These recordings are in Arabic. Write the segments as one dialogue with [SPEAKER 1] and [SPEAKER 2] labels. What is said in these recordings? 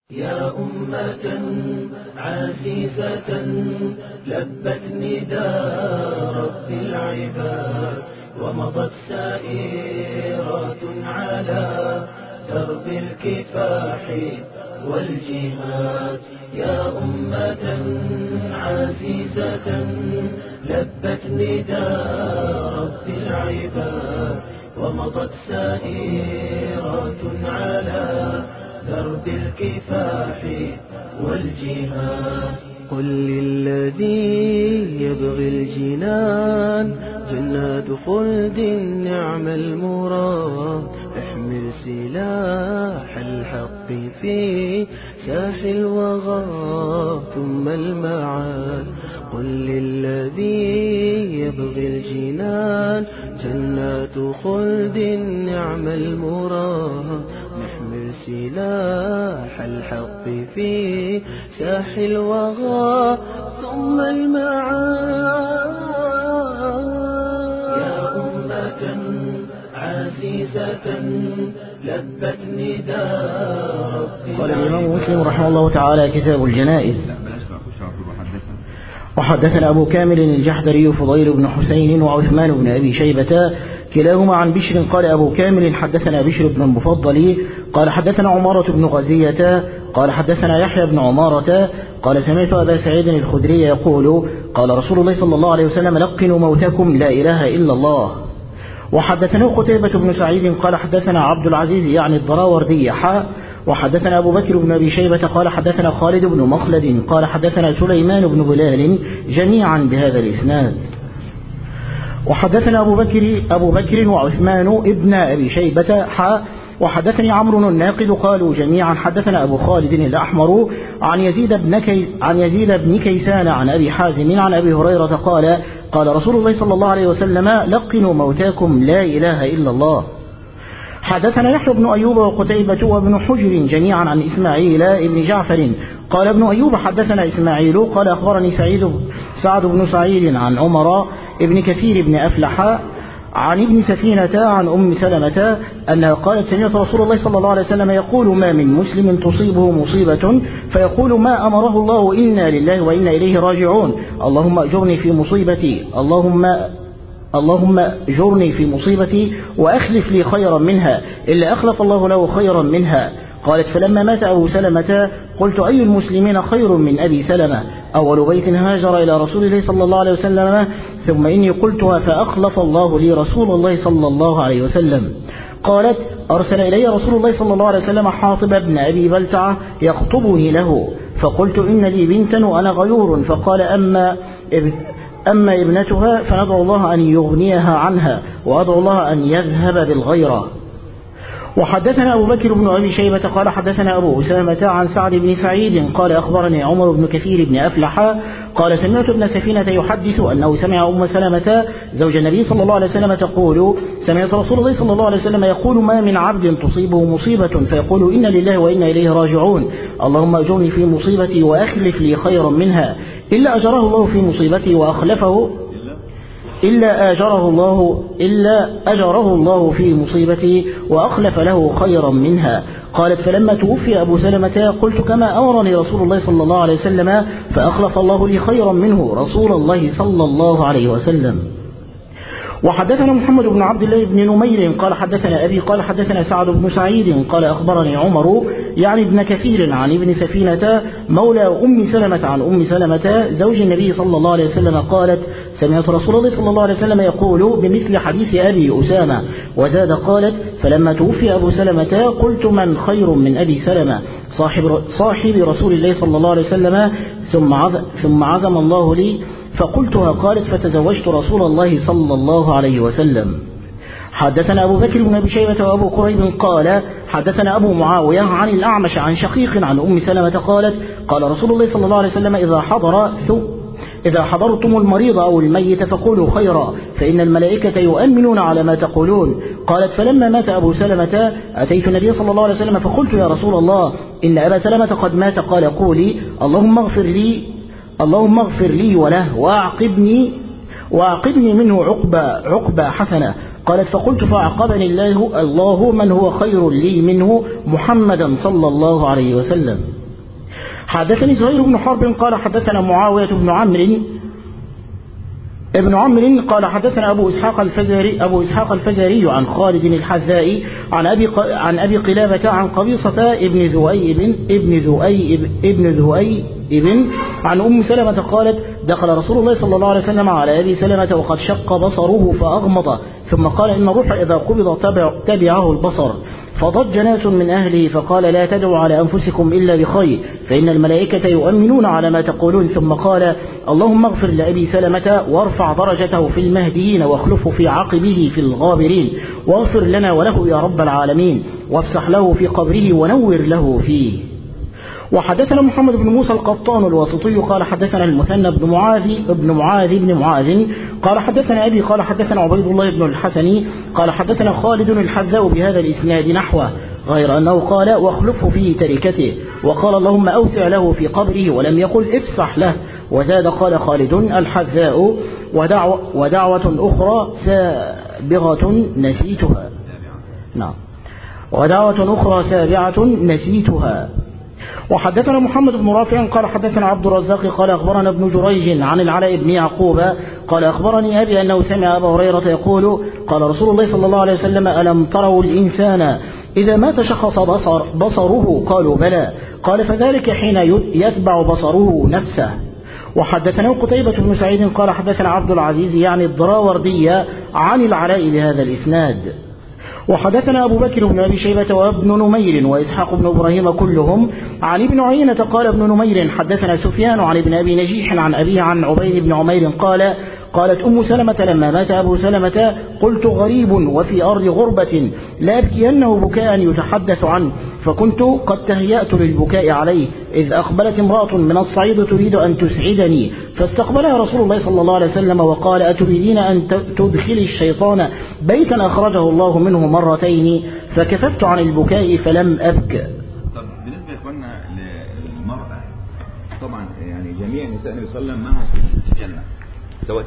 [SPEAKER 1] يا أمة عزيزة لبت نداء رب العباد ومضت سائرات على درب الكفاح والجهاد. يا أمة عزيزة لبت نداء رب العباد ومضت سائرات على درب الكفاح والجهاد. قل للذي يبغي الجنان جنات خلد نعم المراد. احمل سلاح الحق في ساح الوغى ثم المعاد. قل للذي يبغي الجنان جنات خلد نعم المراد. نحمل سلاح الحق في ساح الوغى ثم المعاد. يا أمة عزيزة لبت نداء رب.
[SPEAKER 2] قال الإمام مسلم رحمه الله تعالى كتاب الجنائز. وحدثنا أبو كامل الجحدري فضيل بن حسين وعثمان بن أبي شيبة كلاهما عن بشر. قال أبو كامل حدثنا بشر بن المفضل قال حدثنا عمارة بن غزية قال حدثنا يحيى بن عمارة قال سمعت أبا سعيد الخدري يقول قال رسول الله صلى الله عليه وسلم لقنوا موتكم لا إله إلا الله. وحدثنا قتيبة بن سعيد قال حدثنا عبد العزيز يعني الضراوردي وحدثنا أبو بكر بن أبي شيبة قال حدثنا خالد بن مخلد قال حدثنا سليمان بن بلال جميعا بهذا الإسناد. وحدثنا أبو بكر وعثمان ابن أبي شيبة وحدثني عمرو الناقد قالوا جميعا حدثنا أبو خالد الأحمر عن يزيد بن كيسان عن أبي حازم عن أبي هريرة قال قال رسول الله صلى الله عليه وسلم لقنوا موتاكم لا إله إلا الله. حدثنا يحيى بن أيوب وقتيبة وابن حجر جميعا عن إسماعيل ابن جعفر قال ابن أيوب حدثنا إسماعيل قال أخبرني سعد بن سعيد عن عمر ابن كثير بن أفلح عن ابن سفينة عن أم سلمة أنها قالت سمعت رسول الله صلى الله عليه وسلم يقول ما من مسلم تصيبه مصيبة فيقول ما أمره الله إنا لله وإنا إليه راجعون اللهم أجرني في مصيبتي اللهم اجرني في مصيبتي وأخلف لي خيرا منها إلا أخلف الله له خيرا منها. قالت فلما مات أبو سلمة قلت أي المسلمين خير من أبي سلمة أول بيت هاجر إلى رسول الله صلى الله عليه وسلم ثم إني قلتها فأخلف الله لي رسول الله صلى الله عليه وسلم. قالت أرسل إلي رسول الله صلى الله عليه وسلم حاطب بن أبي بلتعة يخطبني له فقلت إن لي بنتا وأنا غيور فقال أما ابنتها فندعو الله أن يغنيها عنها وأدعو الله أن يذهب بالغيرة. وحدثنا أبو بكر بن أبي شيبة قال حدثنا أبو أسامة عن سعد بن سعيد قال أخبرني عمر بن كثير بن أفلح قال سمعت ابن سفينة يحدث أنه سمع أم سلمة زوج النبي صلى الله عليه وسلم تقول سمعت رسول الله صلى الله عليه وسلم يقول ما من عبد تصيبه مصيبة فيقول إن لله وإنا إليه راجعون اللهم أجرني في مصيبتي وأخلف لي خيرا منها إلا أجره الله في مصيبتي وأخلفه إلا أجره الله في مصيبتي وأخلف له خيرا منها. قالت فلما توفي أبو سلمة قلت كما أمرني رسول الله صلى الله عليه وسلم فأخلف الله لي خيرا منه رسول الله صلى الله عليه وسلم. وحدثنا محمد بن عبد الله بن نمير قال حدثنا أبي قال حدثنا سعد بن سعيد قال أخبرني عمر يعني ابن كثير عن ابن سفينة مولى أم سلمة عن أم سلمة زوج النبي صلى الله عليه وسلم قالت سمعت رسول الله صلى الله عليه وسلم يقول بمثل حديث أبي أسامة وزاد قالت فلما توفي أبو سلمة قلت من خير من أبي سلمة صاحب رسول الله صلى الله عليه وسلم ثم عزم الله لي فقلتها قالت فتزوجت رسول الله صلى الله عليه وسلم. حدثنا أبو بكر بن أبي شيبة وأبو كريب قال حدثنا أبو معاوية عن الأعمش عن شقيق عن أم سلمة قالت قال رسول الله صلى الله عليه وسلم إذا حضرتم المريض أو الميت فقولوا خيرا فإن الملائكة يؤمنون على ما تقولون. قالت فلما مات أبو سلمة أتيت النبي صلى الله عليه وسلم فقلت يا رسول الله إن أبا سلمة قد مات قال قولي اللهم اغفر لي وله وأعقبني منه عقبة حسنة قالت فقلت فعقبني الله من هو خير لي منه محمدا صلى الله عليه وسلم. حدثني زهير بن حرب قال حدثنا معاوية بن عمرو قال حدثنا أبو إسحاق الفزاري عن خالد الحذاء عن أبي قلابة عن قبيصة ابن ذؤيب عن أم سلمة قالت دخل رسول الله صلى الله عليه وسلم على أبي سلمة وقد شق بصره فأغمض ثم قال إن الروح إذا قبض تبعه البصر. فضج ناس من أهله فقال لا تدعوا على أنفسكم إلا بخير فإن الملائكة يؤمنون على ما تقولون. ثم قال اللهم اغفر لأبي سلمة وارفع درجته في المهديين واخلفه في عقبه في الغابرين واغفر لنا وله يا رب العالمين وافسح له في قبره ونور له فيه. وحدثنا محمد بن موسى القطان الواسطي قال حدثنا المثنى بن معاذ قال حدثنا أبي قال حدثنا عبيد الله بن الحسن قال حدثنا خالد الحذاء بهذا الإسناد نحوه غير أنه قال واخلفه في تركته وقال اللهم أوسع له في قبره ولم يقل افسح له. وزاد قال خالد الحذاء ودعوة أخرى سابعة نسيتها. وحدثنا محمد بن رافع قال حدثنا عبد الرزاق قال أخبرنا ابن جريج عن العلاء بن يعقوب قال أخبرني أبي أنه سمع أبا هريرة يقول قال رسول الله صلى الله عليه وسلم ألم تروا الإنسان إذا ما تشخص بصره قالوا بلى قال فذلك حين يتبع بصره نفسه. وحدثنا قتيبة بن سعيد قال حدثنا عبد العزيز يعني الدراوردي عن العلاء بهذا الإسناد. وحدثنا أبو بكر بن أبي شيبة وابن نمير وإسحاق بن إبراهيم كلهم عن ابن عيينة قال ابن نمير حدثنا سفيان عن ابن أبي نجيح عن أبيه عن عبيد بن عمير قالت أم سلمة لما مات أبو سلمة قلت غريب وفي أرض غربة لا أبكينه بكاء يتحدث عنه فكنت قد تهيأت للبكاء عليه إذ أقبلت امرأة من الصعيد تريد أن تسعدني فاستقبلها رسول الله صلى الله عليه وسلم وقال أتريدين أن تدخلي الشيطان بيتا أخرجه الله منه مرتين فكففت عن البكاء فلم أبكى.
[SPEAKER 3] طب بالنسبة يا إخواننا للمرأة طبعا يعني جميع نساء النبي صلى الله عليه وسلم معه في الجنة سواء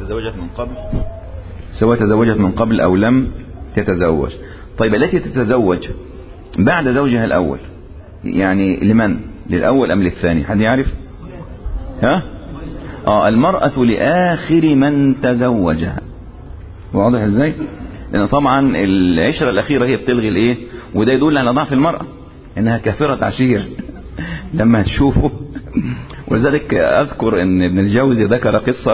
[SPEAKER 3] تزوجت من قبل أو لم تتزوج. طيب التي تتزوج بعد زوجها الأول يعني لمن؟ للأول أم للثاني؟ حد يعرف؟ المرأة لآخر من تزوجها. واضح ازاي؟ لأن طبعا العشرة الأخيرة هي بتلغي الايه؟ وده يدل على ضعف المرأة انها كافرة عشير لما تشوفه. ولذلك أذكر ان ابن الجوزي ذكر قصة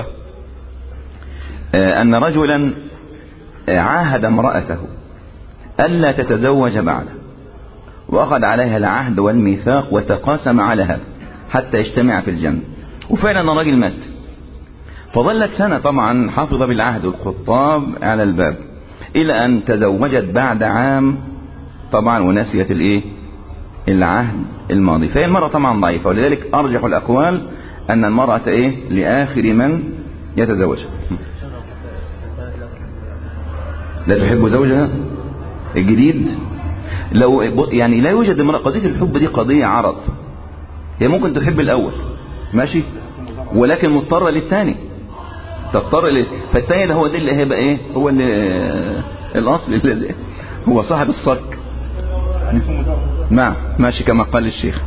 [SPEAKER 3] أن رجلا عاهد امرأته ألا تتزوج بعده وأخذ عليها العهد والميثاق وتقاسم على هذا حتى يجتمع في الجنة. وفعلا الرجل مات فظلت سنة طبعا حافظ بالعهد والخطاب على الباب إلى أن تزوجت بعد عام طبعا ونسيت العهد الماضي. فهي المرأة طبعا ضعيفة ولذلك أرجح الأقوال أن المرأة لآخر من يتزوج. لا تحب زوجها الجديد لو يعني لا يوجد امرأة. قضية الحب دي قضية عرض. هي ممكن تحب الأول ماشي ولكن مضطرة للثاني فالثاني ده هو ده اللي هيبقى هو اللي الأصل الذي هو صاحب الصك ماشي كما قال الشيخ.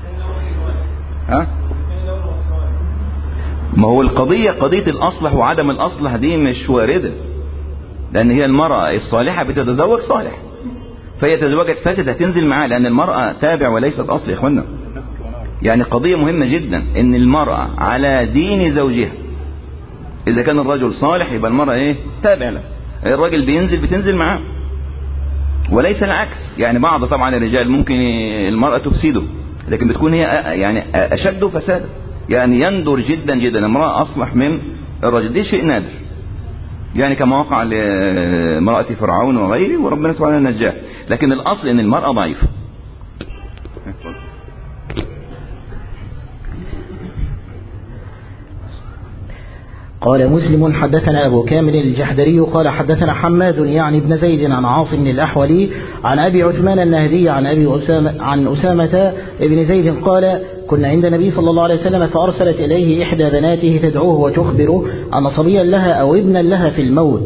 [SPEAKER 3] ما هو قضية الأصلح وعدم الأصلح دي مش واردة لأن هي المرأة الصالحة بتتزوج صالح فهي تزوجت فاسد هتنزل معاه لأن المرأة تابع وليست أصل يا إخوانا. يعني قضية مهمة جدا إن المرأة على دين زوجها. إذا كان الرجل صالح يبقى المرأة تابع له. الراجل بتنزل معاه وليس العكس. يعني بعض طبعا الرجال ممكن المرأة تفسده لكن بتكون هي يعني أشد فسادا. يعني يندر جدا جدا امرأة أصلح من الرجل. دي شيء نادر يعني كما وقع لامرأة فرعون وغيره وربنا سبحانه نجاه. لكن الأصل إن المرأة ضعيفة.
[SPEAKER 2] قال مسلم حدثنا أبو كامل الجحدري قال حدثنا حماد يعني ابن زيد عن عاصم الأحولي عن أبي عثمان النهدي عن أسامة ابن زيد قال كنا عند النبي صلى الله عليه وسلم فأرسلت إليه إحدى بناته تدعوه وتخبره أن صبيا لها أو ابنا لها في الموت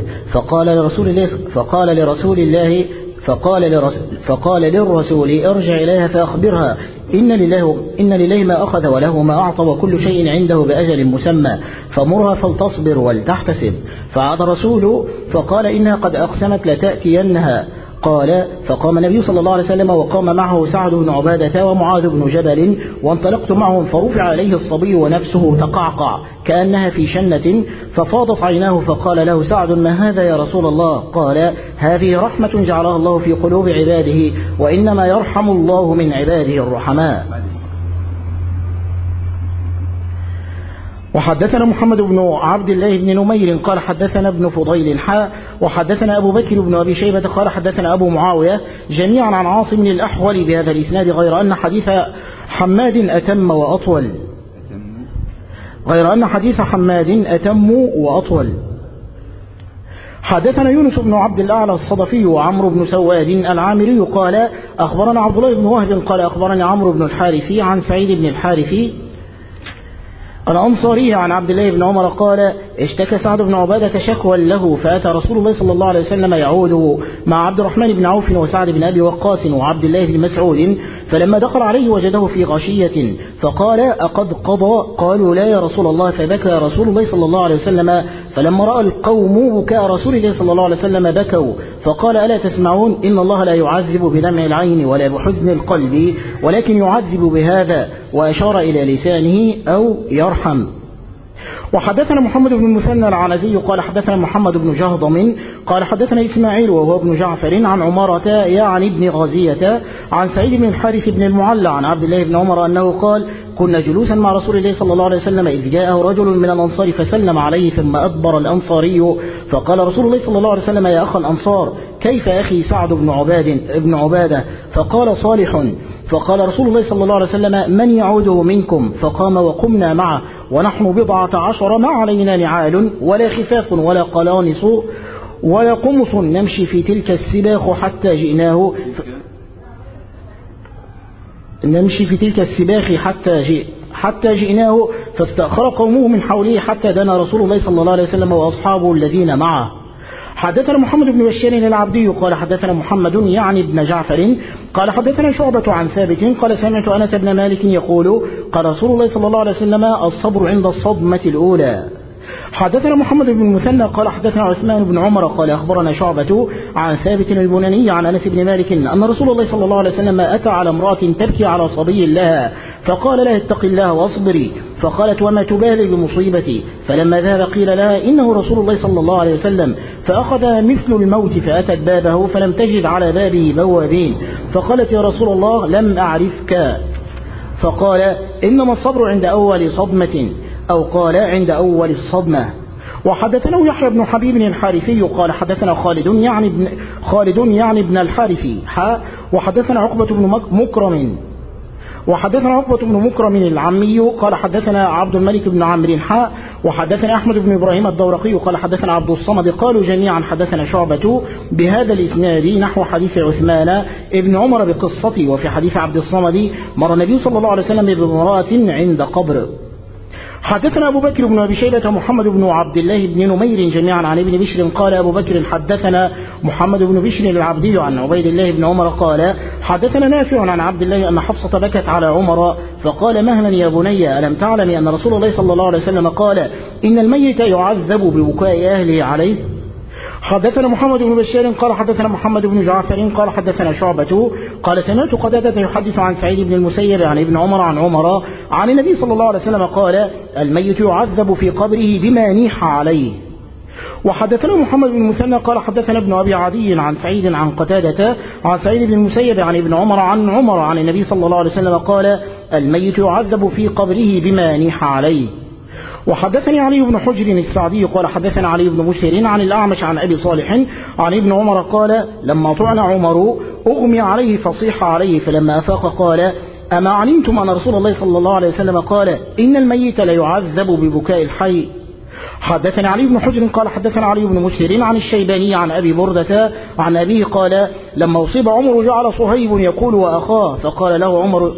[SPEAKER 2] فقال للرسول ارجع إليها فأخبرها إن لله ما أخذ وله ما أعطى وكل شيء عنده بأجل مسمى فمرها فلتصبر ولتحتسب. فعاد الرسول فقال إنها قد أقسمت لتأتينها. قال فقام النبي صلى الله عليه وسلم وقام معه سعد بن عبادة ومعاذ بن جبل وانطلقت معهم فرفع عليه الصبي ونفسه تقعقع كأنها في شنة ففاضت عيناه فقال له سعد ما هذا يا رسول الله؟ قال هذه رحمة جعلها الله في قلوب عباده وإنما يرحم الله من عباده الرحماء. وحدثنا محمد بن عبد الله بن نمير قال حدثنا ابن فضيل وحدثنا أبو بكر بن أبي شيبة قال حدثنا أبو معاوية جميعا عن عاصم الأحول بهذا الإسناد غير أن حديث حماد أتم وأطول. حدثنا يونس بن عبد الأعلى الصدفي وعمرو بن سواد العامري قال أخبرنا عبد الله بن وهب قال أخبرني عمرو بن الحارثي عن سعيد بن الحارثي الأنصاري عن عبد الله بن عمر قال اشتكى سعد بن عبادة شكوى له فأتى رسول الله صلى الله عليه وسلم يعوده مع عبد الرحمن بن عوف وسعد بن أبي وقاص وعبد الله بن مسعود فلما دخل عليه وجده في غشية فقال أقد قضى؟ قالوا لا يا رسول الله. فبكى رسول الله صلى الله عليه وسلم فلما رأى القوم بكاء رسول الله صلى الله عليه وسلم بكوا فقال ألا تسمعون إن الله لا يعذب بدمع العين ولا بحزن القلب ولكن يعذب بهذا وأشار إلى لسانه أو يرحم. وحدثنا محمد بن المثنى العنزي قال حدثنا محمد بن جهضم قال حدثنا إسماعيل وهو ابن جعفر عن عمارة يعني ابن غازية عن سعيد بن الحارث بن المعلى عن عبد الله بن عمر أنه قال كنا جلوسا مع رسول الله صلى الله عليه وسلم إذ جاءه رجل من الأنصار فسلم عليه ثم أدبر الأنصاري فقال رسول الله صلى الله عليه وسلم يا أخ الأنصار كيف أخي سعد بن عبادة؟ فقال صالح. فقال رسول الله صلى الله عليه وسلم من يعوده منكم؟ فقام وقمنا معه ونحن 14 ما علينا نعال ولا خفاف ولا قلانص ولا قمص نمشي في تلك السباق حتى جئناه فاستأخر قومه من حوله حتى دنا رسول الله صلى الله عليه وسلم وأصحابه الذين معه. حدثنا محمد بن بشار العبدي قال حدثنا محمد يعني ابن جعفر قال حدثنا شعبة عن ثابت قال سمعت أنس بن مالك يقول قال رسول الله صلى الله عليه وسلم الصبر عند الصدمة الأولى. حدثنا محمد بن المثنى قال حدثنا عثمان بن عمر قال أخبرنا شعبة عن ثابت البناني عن أنس بن مالك أن رسول الله صلى الله عليه وسلم أتى على امرأة تبكي على صبي لها فقال لها اتق الله واصبري فقالت وما تبالي بمصيبتي فلما ذهب قيل لها إنه رسول الله صلى الله عليه وسلم فأخذ مثل الموت فأتت بابه فلم تجد على بابه بوابين فقالت يا رسول الله لم أعرفك فقال إنما الصبر عند أول صدمة أو قال عند أول الصدمة. وحدثنا يحيى بن حبيب الحارثي قال حدثنا خالد يعني ابن الحارثي وحدثنا عقبة بن مكرم العمي قال حدثنا عبد الملك بن عمرو وحدثنا أحمد بن إبراهيم الدورقي قال حدثنا عبد الصمد قالوا جميعا حدثنا شعبة بهذا الإسناد نحو حديث عثمان ابن عمر بقصته. وفي حديث عبد الصمد مر النبي صلى الله عليه وسلم بامرأة عند قبر. حدثنا أبو بكر بن أبي شيبة محمد بن عبد الله بن نمير جميعا عن ابن بشر قال أبو بكر حدثنا محمد بن بشر العبدي عن عبيد الله بن عمر قال حدثنا نافع عن عبد الله أن حفصة بكت على عمر فقال مهلا يا بني ألم تعلمي أن رسول الله صلى الله عليه وسلم قال إن الميت يعذب ببكاء أهله عليه. حدثنا محمد بن بشار قال حدثنا محمد بن جعفر قال حدثنا شعبة قال سمعت قتادة يحدث عن سعيد بن المسيب عن ابن عمر عن النبي صلى الله عليه وسلم قال الميت يعذب في قبره بما نيح عليه. وحدثنا محمد بن المثنى قال حدثنا ابن أبي عدي عن سعيد عن قتادة عن سعيد بن المسيب عن ابن عمر عن النبي صلى الله عليه وسلم قال الميت يعذب في قبره بما نيح عليه. وحدثني علي بن حجر السعدي قال حدثنا علي بن مسهر عن الأعمش عن أبي صالح عن ابن عمر قال لما طعن عمر أغمي عليه فصيح عليه فلما أفاق قال أما علمتم أن رسول الله صلى الله عليه وسلم قال إن الميت لا يعذب ببكاء الحي حدثنا علي بن حجر قال حدثنا علي بن مسهر عن الشيباني عن أبي بردة عن أبيه قال لما أصيب عمر جعل صهيب يقول وأخاه فقال له عمر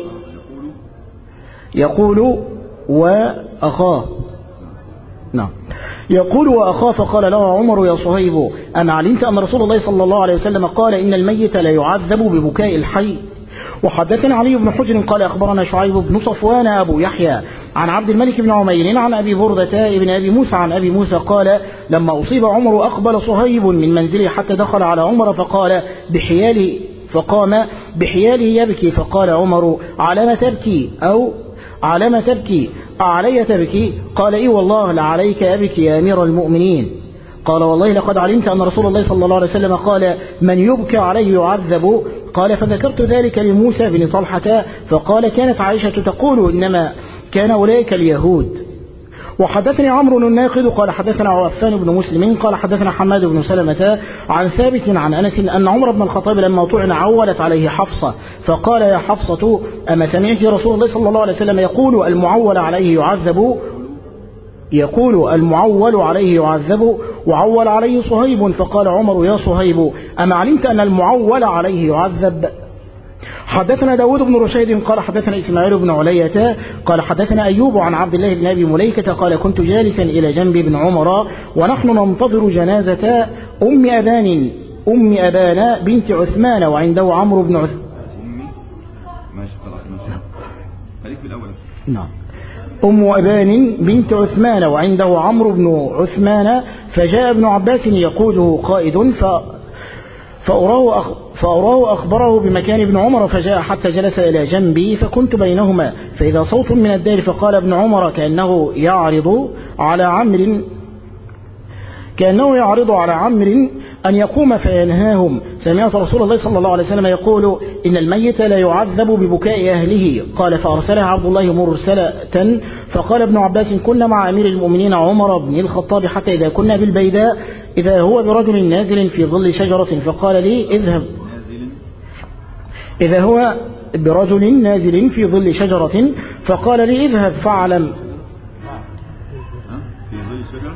[SPEAKER 2] يقول وأخاه نعم يقول وأخاه فقال له عمر يا صهيب أما علمت أن رسول الله صلى الله عليه وسلم قال إن الميت لا يعذب ببكاء الحي. وحدثنا علي بن حجر قال أخبرنا شعيب بن صفوان أبو يحيى عن عبد الملك بن عمير عن أبي بردة ابن أبي موسى عن أبي موسى قال لما أصيب عمر أقبل صهيب من منزله حتى دخل على عمر فقال بحياله فقام بحياله يبكي فقال عمر على ما تبكي أو على ما تبكي أعلي تبكي قال إي والله لعليك أبكي يا أمير المؤمنين قال والله لقد علمت أن رسول الله صلى الله عليه وسلم قال من يبكى عليه يعذب قال فذكرت ذلك لموسى بن طلحة فقال كانت عائشة تقول إنما كان أولئك اليهود. وحدثني عمرو الناقد قال حدثنا عفان بن مسلم قال حدثنا حماد بن سلمة عن ثابت عن أنس أن عمر بن الخطاب لما طعن عولت عليه حفصة فقال يا حفصة أما سمعت رسول الله صلى الله عليه وسلم يقول المعول عليه يعذب وعول عليه صهيب فقال عمر يا صهيب أما علمت أن المعول عليه يعذب. حدثنا داود بن رشيد قال حدثنا إسماعيل بن علية قال حدثنا أيوب عن عبد الله بن أبي مليكة قال كنت جالسا إلى جنب ابن عمر ونحن ننتظر جنازة أم أبان بنت عثمان وعنده عمرو بن عثمان. نعم أم أبان بنت عثمان وعنده عمرو بن عثمان فجاء ابن عباس يقوده قائد فأراه أخبره بمكان ابن عمر فجاء حتى جلس إلى جنبي فكنت بينهما فإذا صوت من الدار فقال ابن عمر كأنه يعرض على عمرو أن يقوم فينهاهم سمعت رسول الله صلى الله عليه وسلم يقول إن الميت لا يعذب ببكاء أهله قال فأرسلها عبد الله مرسلة فقال ابن عباس كنا مع أمير المؤمنين عمر بن الخطاب حتى إذا كنا بالبيداء إذا هو برجل نازل في ظل شجرة فقال لي اذهب إذا هو برجل نازل في ظل شجرة فقال لي اذهب فاعلم
[SPEAKER 3] في ظل شجرة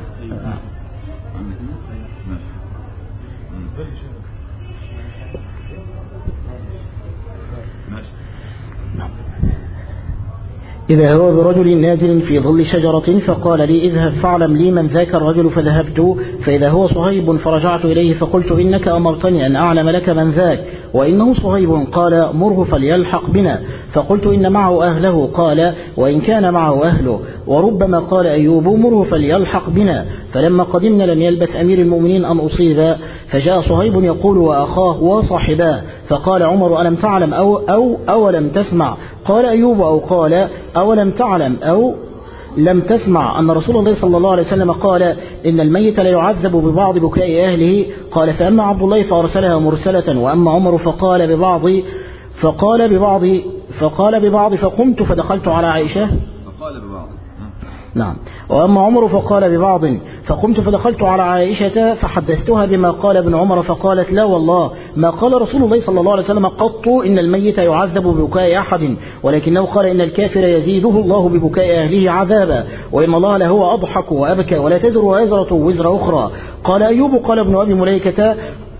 [SPEAKER 2] إذا هو برجل نازل في ظل شجرة فقال لي اذهب فاعلم لي من ذاك الرجل فذهبت فإذا هو صهيب فرجعت إليه فقلت إنك أمرتني أن أعلم لك من ذاك وإنه صهيب قال مره فليلحق بنا فقلت إن معه أهله قال وإن كان معه أهله وربما قال أيوب مره فليلحق بنا فلما قدمنا لم يلبث أمير المؤمنين أن أصيب فجاء صهيب يقول وأخاه وصاحباه فقال عمر ألم تعلم أو لم تسمع قال أيوب أو قال أولم تعلم أو لم تسمع أن رسول الله صلى الله عليه وسلم قال إن الميت لا يعذب ببعض بكاء أهله قال فأما عبد الله فأرسلها مرسلة وأما عمر فقال ببعض فقمت فدخلت على عائشة نعم وأما عمر فقال ببعض فقمت فدخلت على عائشة فحدثتها بما قال ابن عمر فقالت لا والله ما قال رسول الله صلى الله عليه وسلم قط إن الميت يعذب ببكاء أحد ولكنه قال إن الكافر يزيده الله ببكاء أهله عذابا وإن الله لهو أضحك وأبكى ولا تزر وازرة وزر أخرى. قال أيوب قال ابن أبي مليكة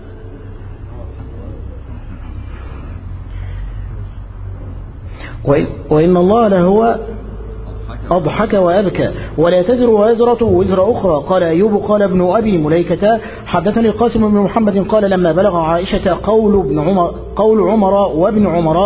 [SPEAKER 2] وإن الله لهو أضحك وأبكى ولا تزر وازرة وزر أخرى. قال أيوب قال ابن أبي مليكة حدثني القاسم بن محمد قال لما بلغ عائشة قول عمر وابن عمر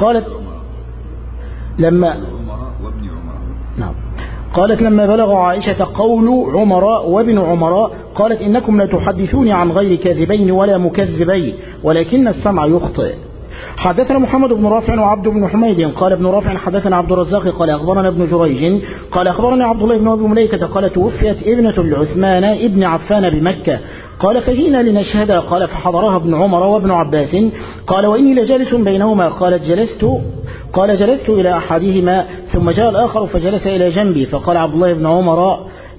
[SPEAKER 2] قالت لما بلغ عائشة قول عمر وابن عمر قالت إنكم لا تحدثوني عن غير كاذبين ولا مكذبين ولكن السمع يخطئ. حدثنا محمد بن رافع وعبد بن حميد قال ابن رافع حدثنا عبد الرزاق قال أخبرنا ابن جريج قال أخبرنا عبد الله بن أبي مليكة قال توفيت ابنة لعثمان ابن عفان بمكة قال فجئنا لنشهد قال فحضرها ابن عمر وابن عباس قال وإني لجالس بينهما قال جلست إلى أحدهما ثم جاء الآخر فجلس إلى جنبي فقال عبد الله بن عمر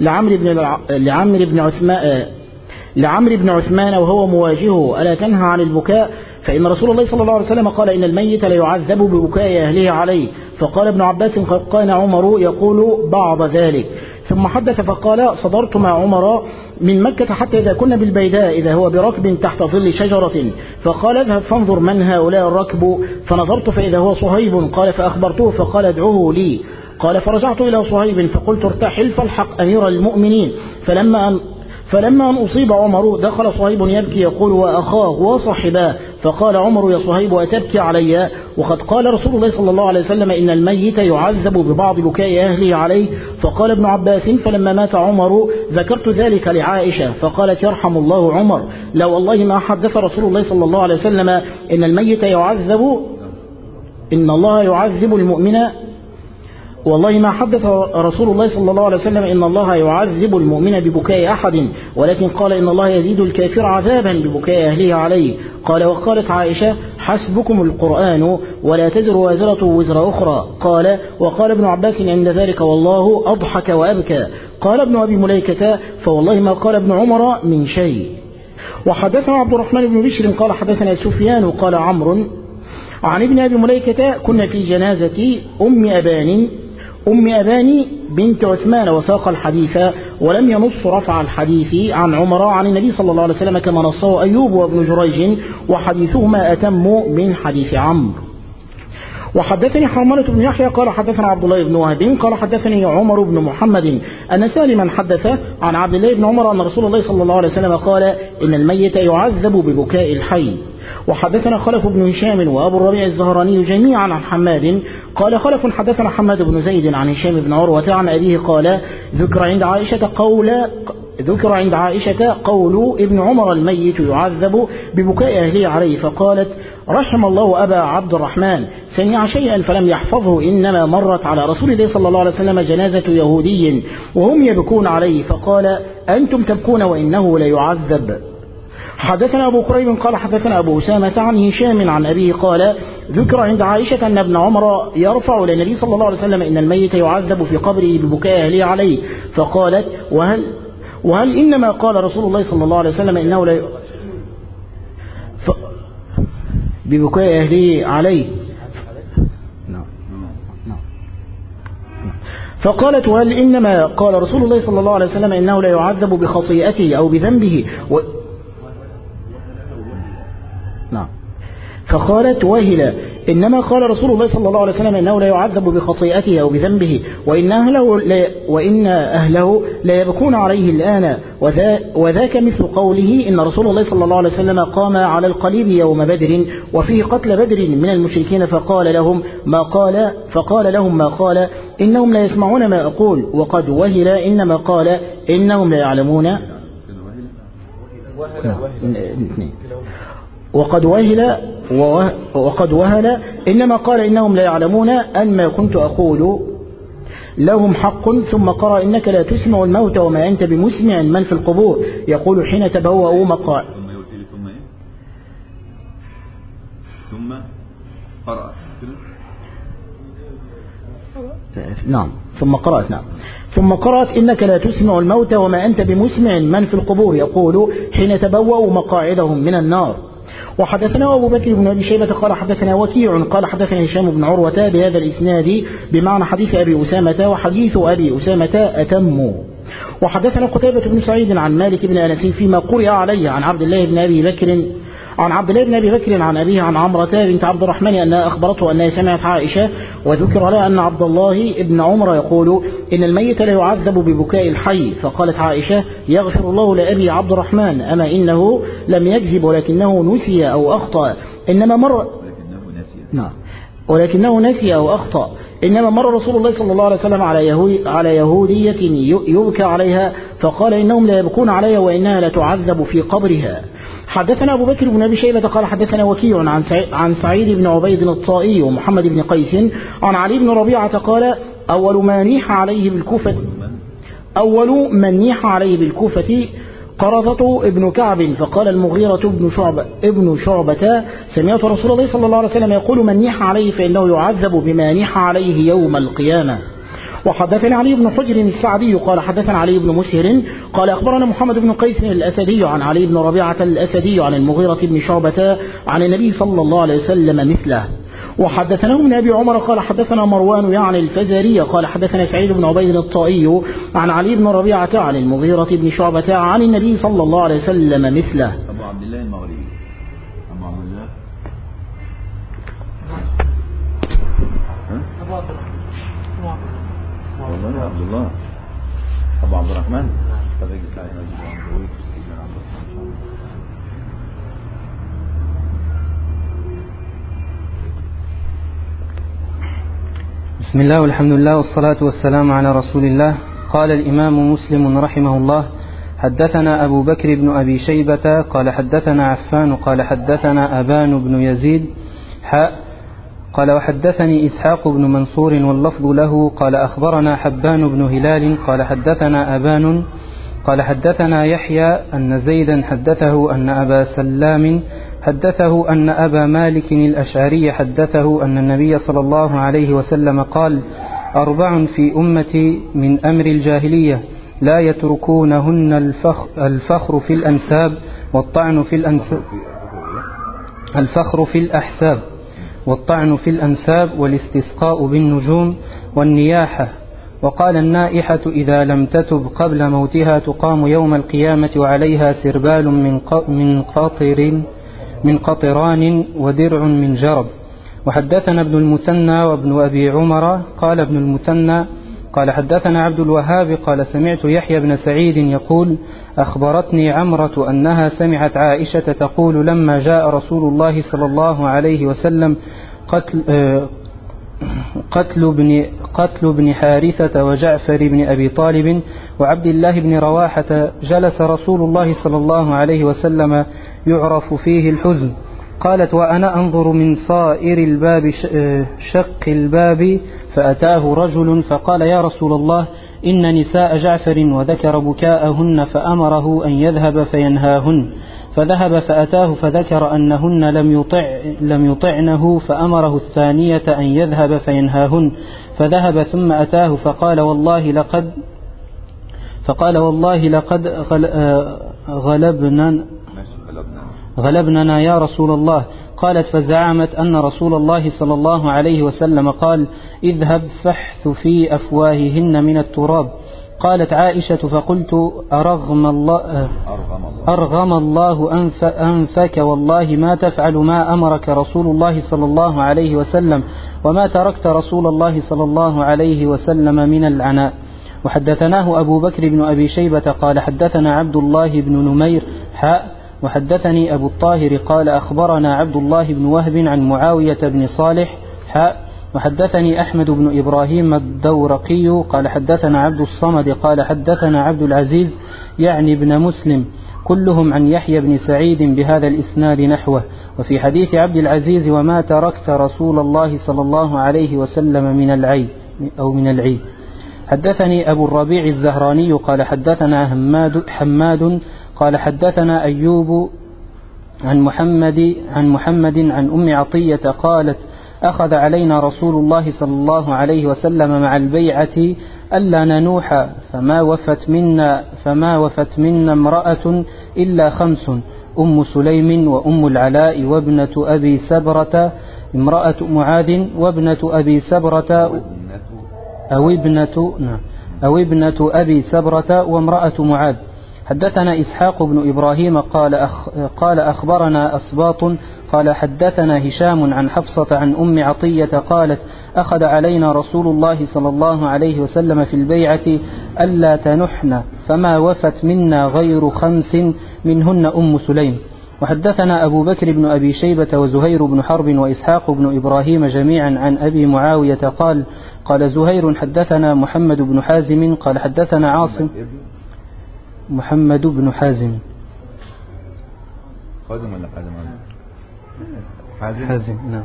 [SPEAKER 2] لعمرو بن عثمان وهو مواجهه ألا تنهى عن البكاء فإن رسول الله صلى الله عليه وسلم قال إن الميت لا يعذب ببكاء أهله عليه. فقال ابن عباس قد كان عمر يقول بعض ذلك ثم حدث فقال صدرت مع عمر من مكة حتى إذا كنا بالبيداء إذا هو بركب تحت ظل شجرة، فقال اذهب فانظر من هؤلاء الركب، فنظرت فإذا هو صهيب، قال فأخبرته فقال ادعوه لي، قال فرجعت إلى صهيب فقلت ارتحل فالحق أمير المؤمنين، فلما أن أصيب عمر دخل صهيب يبكي يقول وأخاه وصحباه، فقال عمر يا صهيب أتبكي علي وقد قال رسول الله صلى الله عليه وسلم إن الميت يعذب ببعض بكاء أهله عليه. فقال ابن عباس فلما مات عمر ذكرت ذلك لعائشة فقالت يرحم الله عمر، لا والله ما حدث رسول الله صلى الله عليه وسلم إن الميت يعذب إن الله يعذب المؤمن، والله ما حدث رسول الله صلى الله عليه وسلم إن الله يعذب المؤمن ببكاء أحد، ولكن قال إن الله يزيد الكافر عذابا ببكاء أهله عليه. قال وقالت عائشة حسبكم القرآن ولا تزر وازرة وزر أخرى. قال وقال ابن عباس عند ذلك والله أضحك وأبكى. قال ابن أبي مليكة فوالله ما قال ابن عمر من شيء. وحدثنا عبد الرحمن بن بشر قال حدثنا سفيان قال عمرو عن ابن أبي مليكة كنا في جنازة أم أبان بنت عثمان وساق الحديث ولم ينص رفع الحديث عن عمر عن النبي صلى الله عليه وسلم كما نصه أيوب وابن جريج وحديثهما أتم من حديث عمرو. وحدثني حرملة بن يحيى قال حدثنا عبد الله بن وهب قال حدثني عمر بن محمد أن سالما حدث عن عبد الله بن عمر أن رسول الله صلى الله عليه وسلم قال إن الميت يعذب ببكاء الحي. وحدثنا خلف بن هشام وأبو الربيع الزهراني جميعا عن حماد قال خلف حدثنا حماد بن زيد عن هشام بن عروة عن أبيه قال ذكر عند عائشة قول ابن عمر الميت يعذب ببكاء أهله عليه، فقالت رحم الله أبا عبد الرحمن سمع شيئا فلم يحفظه، إنما مرت على رسول الله صلى الله عليه وسلم جنازة يهودي وهم يبكون عليه فقال أنتم تبكون وإنه ليعذب. حدثنا أبو قريب قال حدثنا أبو أسامة عن هشام عن أبيه قال ذكر عند عائشة أن ابن عمر يرفع إلى النبي صلى الله عليه وسلم إن الميت يعذب في قبره ببكاء أهله عليه، فقالت وهل إنما قال رسول الله صلى الله عليه وسلم إنه لا ببكاء أهله عليه، فقالت وهل إنما قال رسول الله صلى الله عليه وسلم إنه لا يعذب بخطيئته أو بذنبه فقالت وهل إنما قال رسول الله صلى الله عليه وسلم إنه لا يعذب بخطيئته أو بذنبه وإن أهله لا يبكون عليه الآن، وذاك مثل قوله إن رسول الله صلى الله عليه وسلم قام على القليب يوم بدر وفيه قتل بدر من المشركين فقال لهم ما قال إنهم لا يسمعون ما أقول، وقد وهل إنما قال إنهم لا يعلمون وقد وهل إنما قال إنهم لا يعلمون أن ما كنت أقول لهم حق، ثم قرأ إنك لا تسمع الموت وما أنت بمسمع من في القبور يقول حين تبوأوا مقاعد
[SPEAKER 3] ثم قرأ
[SPEAKER 2] ثم قرأت إنك لا تسمع الموت وما أنت بمسمع من في القبور يقول حين تبوأوا مقاعدهم من النار. وحدثنا أبو بكر بن أبي شيبة قال حدثنا وكيع قال حدثنا هشام بن عروة بهذا الإسناد بمعنى حديث أبي أسامة، وحديث أبي أسامة أتم. وحدثنا قتيبة بن سعيد عن مالك بن أنس فيما قرئ عليه عن عبد الله بن أبي بكر عن أبيه عن عمرة بنت عبد الرحمن أنها أخبرته أنها سمعت عائشة وذكر لها أن عبد الله بن عمر يقول إن الميت لا يعذب ببكاء الحي، فقالت عائشة يغفر الله لأبي عبد الرحمن أما إنه لم يكذب ولكنه نسي أو أخطأ، إنما مر رسول الله صلى الله عليه وسلم على يهودية يبكى عليها فقال إنهم لا يبكون عليها وإنها لا تعذب في قبرها. حدثنا أبو بكر بن أبي شيبة قال حدثنا وكيع عن سعيد بن عبيد الطائي ومحمد بن قيس عن علي بن ربيعة قال أول من نيح عليه بالكوفة قرظة ابن كعب، فقال المغيرة ابن شعبة سمعت رسول الله صلى الله عليه وسلم يقول من نيح عليه فإنه يعذب بما نيح عليه يوم القيامة. وحدثنا علي بن حجر السعدي قال حدثنا علي بن مسهر قال أخبرنا محمد بن قيس الأسدي عن علي بن ربيعة الأسدي عن المغيرة بن شعبة عن النبي صلى الله عليه وسلم مثله. وحدثناه من أبي عمر قال حدثنا مروان يعني الفزاري قال حدثنا سعيد بن عبيد الطائي عن علي بن ربيعة عن المغيرة بن شعبة عن النبي صلى الله عليه وسلم مثله.
[SPEAKER 3] أبو عبد الله المغربي. أبو عبد الله والله يا عبد الله أبو عبد الرحمن.
[SPEAKER 4] بسم الله والحمد لله والصلاة والسلام على رسول الله. قال الإمام مسلم رحمه الله: حدثنا أبو بكر بن أبي شيبة قال حدثنا عفان قال حدثنا أبان بن يزيد قال وحدثني إسحاق بن منصور واللفظ له قال أخبرنا حبان بن هلال قال حدثنا أبان قال حدثنا يحيى أن زيدا حدثه أن أبا سلام حدثه أن أبا مالك الأشعري حدثه أن النبي صلى الله عليه وسلم قال: 4 في أمتي من أمر الجاهلية لا يتركونهن الفخر في الأنساب والطعن في الأنساب الفخر في الأحساب والطعن في الأنساب والاستسقاء بالنجوم والنياحة. وقال: النائحة إذا لم تتب قبل موتها تقام يوم القيامة وعليها سربال من قطران ودرع من جرب. وحدثنا ابن المثنى وابن أبي عمر قال ابن المثنى قال حدثنا عبد الوهاب قال سمعت يحيى بن سعيد يقول: أخبرتني عمرة أنها سمعت عائشة تقول: لما جاء رسول الله صلى الله عليه وسلم قتل ابن حارثة وجعفر بن أبي طالب وعبد الله بن رواحة جلس رسول الله صلى الله عليه وسلم يعرف فيه الحزن. قالت: وأنا أنظر من صائر الباب شق الباب فأتاه رجل فقال: يا رسول الله إن نساء جعفر، وذكر بكاءهن فأمره أن يذهب فينهاهن، فذهب فأتاه فذكر أنهن لم يطعنه فأمره الثانية أن يذهب فينهاهن، فذهب ثم أتاه فقال: والله لقد غلبننا يا رسول الله. قالت: فزعمت أن رسول الله صلى الله عليه وسلم قال: اذهب فاحث في أفواههن من التراب. قالت عائشة: فقلت: أرغم الله أنفك، والله ما تفعل ما أمرك رسول الله صلى الله عليه وسلم، وما تركت رسول الله صلى الله عليه وسلم من العناء. وحدثناه أبو بكر بن أبي شيبة قال حدثنا عبد الله بن نمير وحدثني أبو الطاهر قال أخبرنا عبد الله بن وهب عن معاوية بن صالح وحدثني أحمد بن إبراهيم الدورقي قال حدثنا عبد الصمد قال حدثنا عبد العزيز يعني بن مسلم كلهم عن يحيى بن سعيد بهذا الإسناد نحوه. وفي حديث عبد العزيز: وما تركت رسول الله صلى الله عليه وسلم من العي. حدثني أبو الربيع الزهراني قال حدثنا حماد قال حدثنا أيوب عن محمد عن أم عطية قالت: أخذ علينا رسول الله صلى الله عليه وسلم مع البيعة ألا ننوح، فما وفت منا امرأة إلا 5: أم سليم وأم العلاء وابنة أبي سبرة امرأة معاذ وابنة أبي سبرة أو ابنة أبي سبرة وامرأة معاذ. حدثنا إسحاق بن إبراهيم قال أخبرنا أسباط قال حدثنا هشام عن حفصة عن أم عطية قالت: أخذ علينا رسول الله صلى الله عليه وسلم في البيعة ألا تنحن، فما وفت منا غير 5 منهن أم سليم. وحدثنا أبو بكر بن أبي شيبة وزهير بن حرب وإسحاق بن إبراهيم جميعا عن أبي معاوية قال زهير حدثنا محمد بن حازم قال حدثنا عاصم محمد بن حازم
[SPEAKER 3] حازم ولا
[SPEAKER 4] حازم نعم.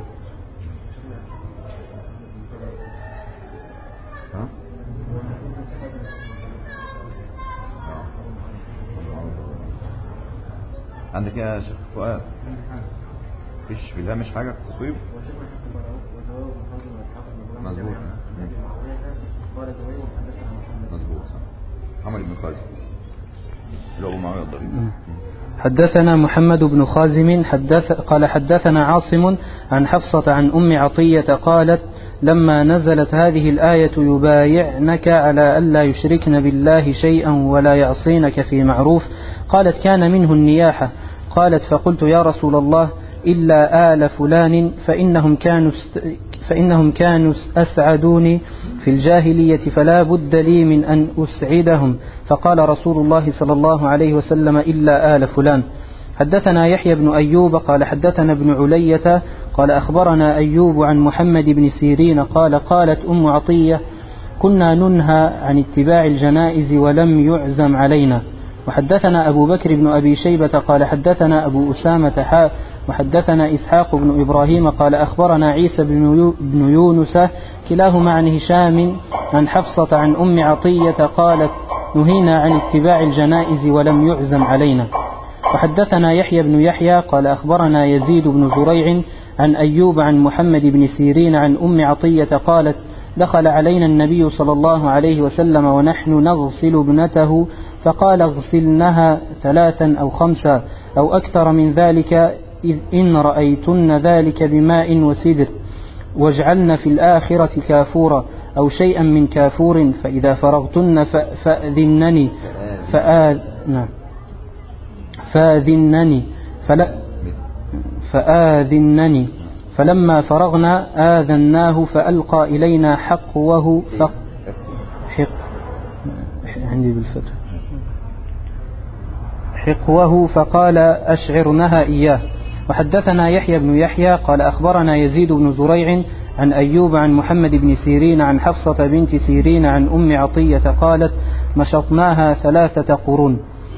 [SPEAKER 3] عندك يا شيخ فؤاد فيش بالله مش حاجة في التصويب مظبوط مظبوط محمد بن خازم اللي هو معاوية الضريب.
[SPEAKER 4] حدثنا محمد بن خازم قال حدثنا عاصم عن حفصة عن أم عطية قالت لما نزلت هذه الآية يبايعنك على ألا يشركن بالله شيئا ولا يعصينك في معروف قالت كان منه النياحة. قالت فقلت يا رسول الله إلا آل فلان فإنهم كانوا أسعدوني في الجاهلية فلا بد لي من أن أسعدهم. فقال رسول الله صلى الله عليه وسلم إلا آل فلان. حدثنا يحيى بن أيوب قال حدثنا ابن علية قال أخبرنا أيوب عن محمد بن سيرين قال قالت أم عطية كنا ننهى عن اتباع الجنائز ولم يعزم علينا. وحدثنا أبو بكر بن أبي شيبة قال حدثنا أبو أسامة وحدثنا إسحاق بن إبراهيم قال أخبرنا عيسى بن يونس كلاهما عن هشام عن حفصة عن أم عطية قالت نهينا عن اتباع الجنائز ولم يعزم علينا. وحدثنا يحيى بن يحيى قال أخبرنا يزيد بن زريع عن أيوب عن محمد بن سيرين عن أم عطية قالت دخل علينا النبي صلى الله عليه وسلم ونحن نغسل ابنته فقال اغسلنها 3 أو 5 أو أكثر من ذلك إن رأيتن ذلك بماء وسدر واجعلن في الآخرة كافورا أو شيئا من كافور فإذا فرغتن فآذنني فلما فرغنا آذناه فألقى إلينا حقوه فقال أشعرنها إياه. وحدثنا يحيى بن يحيى قال أخبرنا يزيد بن زريع عن أيوب عن محمد بن سيرين عن حفصة بنت سيرين عن أم عطية قالت مشطناها 3 قرون.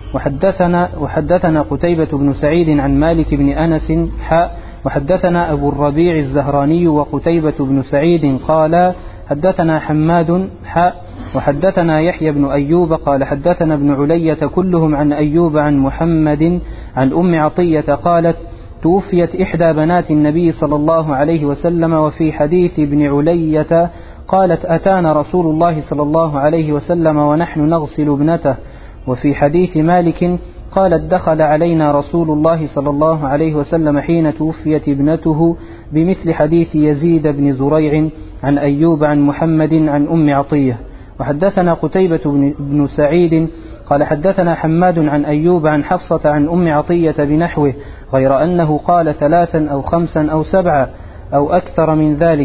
[SPEAKER 4] وحدثنا قتيبة بن سعيد عن مالك بن أنس وحدثنا أبو الربيع الزهراني وقتيبة بن سعيد قال حدثنا حماد وحدثنا يحيى بن أيوب قال حدثنا ابن علية كلهم عن أيوب عن محمد عن أم عطية قالت توفيت إحدى بنات النبي صلى الله عليه وسلم. وفي حديث ابن علية قالت أتانا رسول الله صلى الله عليه وسلم ونحن نغسل ابنته. وفي حديث مالك قالت دخل علينا رسول الله صلى الله عليه وسلم حين توفيت ابنته بمثل حديث يزيد بن زريع عن أيوب عن محمد عن أم عطية. وحدثنا قتيبة بن سعيد قال حدثنا حماد عن أيوب عن حفصة عن أم عطية بنحوه غير أنه قال 3 أو 5 أو 7 أو أكثر من ذلك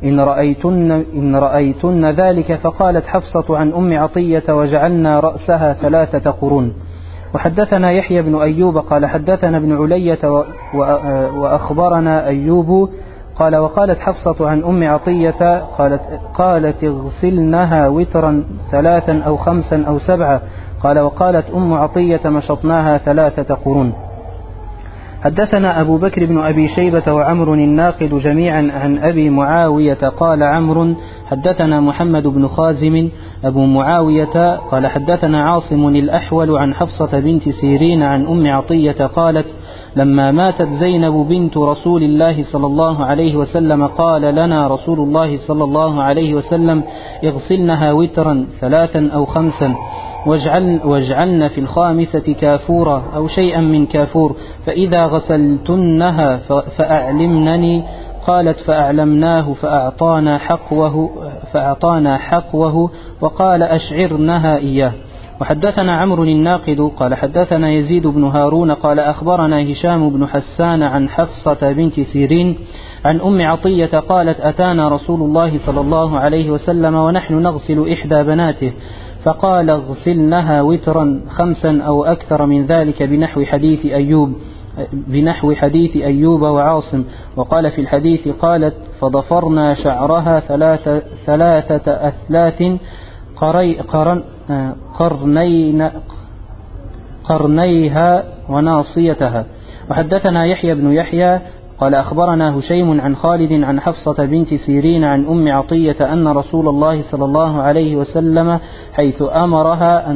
[SPEAKER 4] إن رأيتن ذلك. فقالت حفصة عن أم عطية وجعلنا رأسها 3 قرون. وحدثنا يحيى بن أيوب قال حدثنا ابن علية وأخبرنا أيوب قال وقالت حفصة عن أم عطية قالت اغسلنها وترا 3 أو 5 أو 7 قال وقالت أم عطية مشطناها 3 قرون. حدثنا أبو بكر بن أبي شيبة وعمر الناقد جميعا عن أبي معاوية قال عمرو حدثنا محمد بن خازم أبو معاوية قال حدثنا عاصم الأحول عن حفصة بنت سيرين عن أم عطية قالت لما ماتت زينب بنت رسول الله صلى الله عليه وسلم قال لنا رسول الله صلى الله عليه وسلم اغسلنها وترا 3 أو 5 واجعلن في 5 كافورا أو شيئا من كافور فإذا غسلتنها فأعلمنني. قالت فأعلمناه فأعطانا حقوه وقال أشعرنها إياه. وحدثنا عمرو الناقد قال حدثنا يزيد بن هارون قال أخبرنا هشام بن حسان عن حفصة بنت سيرين عن أم عطية قالت أتانا رسول الله صلى الله عليه وسلم ونحن نغسل إحدى بناته فقال اغسلنها وترا 5 أو أكثر من ذلك بنحو حديث أيوب وعاصم. وقال في الحديث قالت فضفرنا شعرها 3 أثلاث قرنيها وناصيتها. وحدثنا يحيى بن يحيى قال أخبرنا هشيم عن خالد عن حفصة بنت سيرين عن أم عطية أن رسول الله صلى الله عليه وسلم حيث أمرها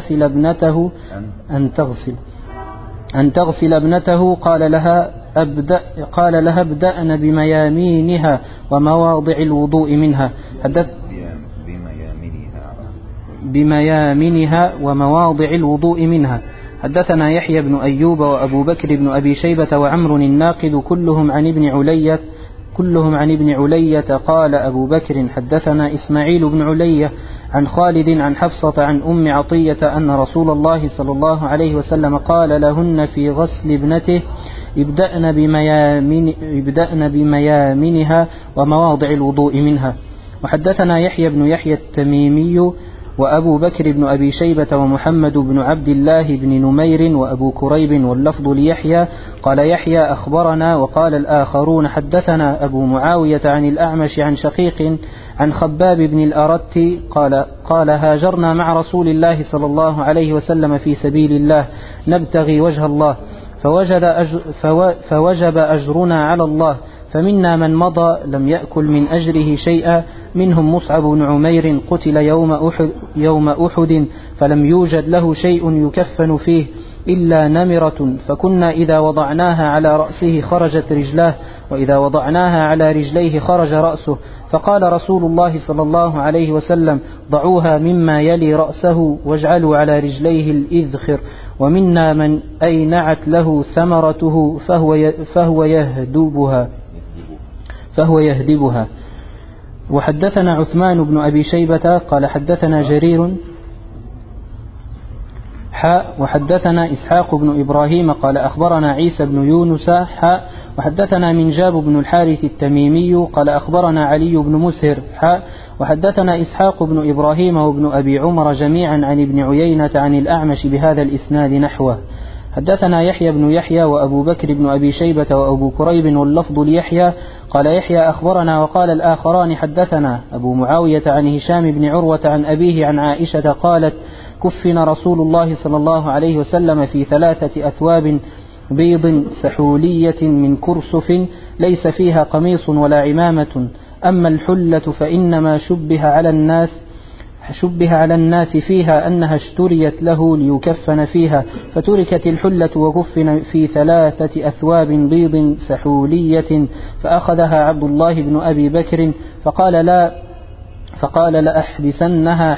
[SPEAKER 4] أن تغسل ابنته قال لها ابدأن بميامينها ومواضع الوضوء منها. بميامنها ومواضع الوضوء منها. حدثنا يحيى بن أيوب وأبو بكر بن أبي شيبة وعمر الناقد كلهم عن ابن علية قال أبو بكر حدثنا إسماعيل بن علية عن خالد عن حفصة عن أم عطية أن رسول الله صلى الله عليه وسلم قال لهن في غسل ابنته ابدأن بميامنها ومواضع الوضوء منها. وحدثنا يحيى بن يحيى التميمي وأبو بكر بن أبي شيبة ومحمد بن عبد الله بن نمير وأبو كريب واللفظ ليحيى قال يحيى أخبرنا وقال الآخرون حدثنا أبو معاوية عن الأعمش عن شقيق عن خباب بن الأرت قال هاجرنا مع رسول الله صلى الله عليه وسلم في سبيل الله نبتغي وجه الله فوجب أجرنا على الله فمنا من مضى لم يأكل من أجره شيئا منهم مصعب بن عمير قتل يوم أحد فلم يوجد له شيء يكفن فيه إلا نمرة فكنا إذا وضعناها على رأسه خرجت رجلاه وإذا وضعناها على رجليه خرج رأسه فقال رسول الله صلى الله عليه وسلم ضعوها مما يلي رأسه واجعلوا على رجليه الإذخر ومنا من أينعت له ثمرته فهو يهدبها. وحدثنا عثمان بن أبي شيبة قال حدثنا جرير وحدثنا إسحاق بن إبراهيم قال أخبرنا عيسى بن يونس وحدثنا منجاب بن الحارث التميمي قال أخبرنا علي بن مسهر وحدثنا إسحاق بن إبراهيم وابن أبي عمر جميعا عن ابن عيينة عن الأعمش بهذا الإسناد نحوه. حدثنا يحيى بن يحيى وأبو بكر بن أبي شيبة وأبو كريب واللفظ ليحيى قال يحيى أخبرنا وقال الآخران حدثنا أبو معاوية عن هشام بن عروة عن أبيه عن عائشة قالت كفن رسول الله صلى الله عليه وسلم في 3 أثواب بيض سحولية من كرسف ليس فيها قميص ولا عمامة أما الحلة فإنما شبه على الناس فيها أنها اشتريت له ليكفن فيها فتركت الحلة وكفن في 3 أثواب بيض سحولية فأخذها عبد الله بن أبي بكر فقال لأحبسنها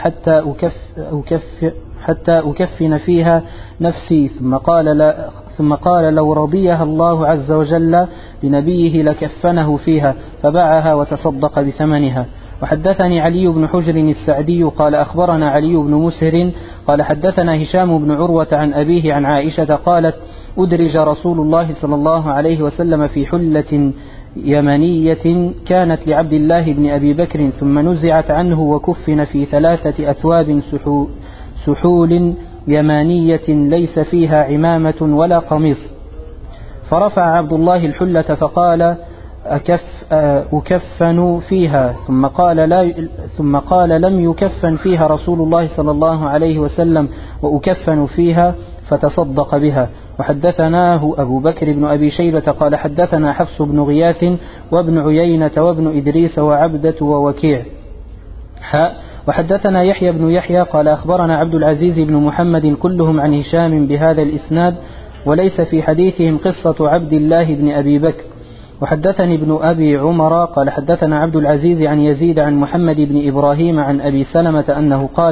[SPEAKER 4] حتى أكفن فيها نفسي ثم قال لو رضيها الله عز وجل لنبيه لكفنه فيها فباعها وتصدق بثمنها. وحدثني علي بن حجر السعدي قال أخبرنا علي بن مسهر قال حدثنا هشام بن عروة عن أبيه عن عائشة قالت أدرج رسول الله صلى الله عليه وسلم في حلة يمنية كانت لعبد الله بن أبي بكر ثم نزعت عنه وكفن في 3 أثواب سحول يمانية ليس فيها عمامة ولا قميص فرفع عبد الله الحلة فقال أكفن فيها ثم قال لم يكفن فيها رسول الله صلى الله عليه وسلم وأكفن فيها فتصدق بها. وحدثناه أبو بكر بن أبي شيبة قال حدثنا حفص بن غياث وابن عيينة وابن إدريس وعبدة ووكيع وحدثنا يحيى بن يحيى قال أخبرنا عبد العزيز بن محمد كلهم عن هشام بهذا الإسناد وليس في حديثهم قصة عبد الله بن أبي بكر. وحدثني ابن أبي عمر قال حدثنا عبد العزيز عن يزيد عن محمد بن إبراهيم عن أبي سلمة أنه قال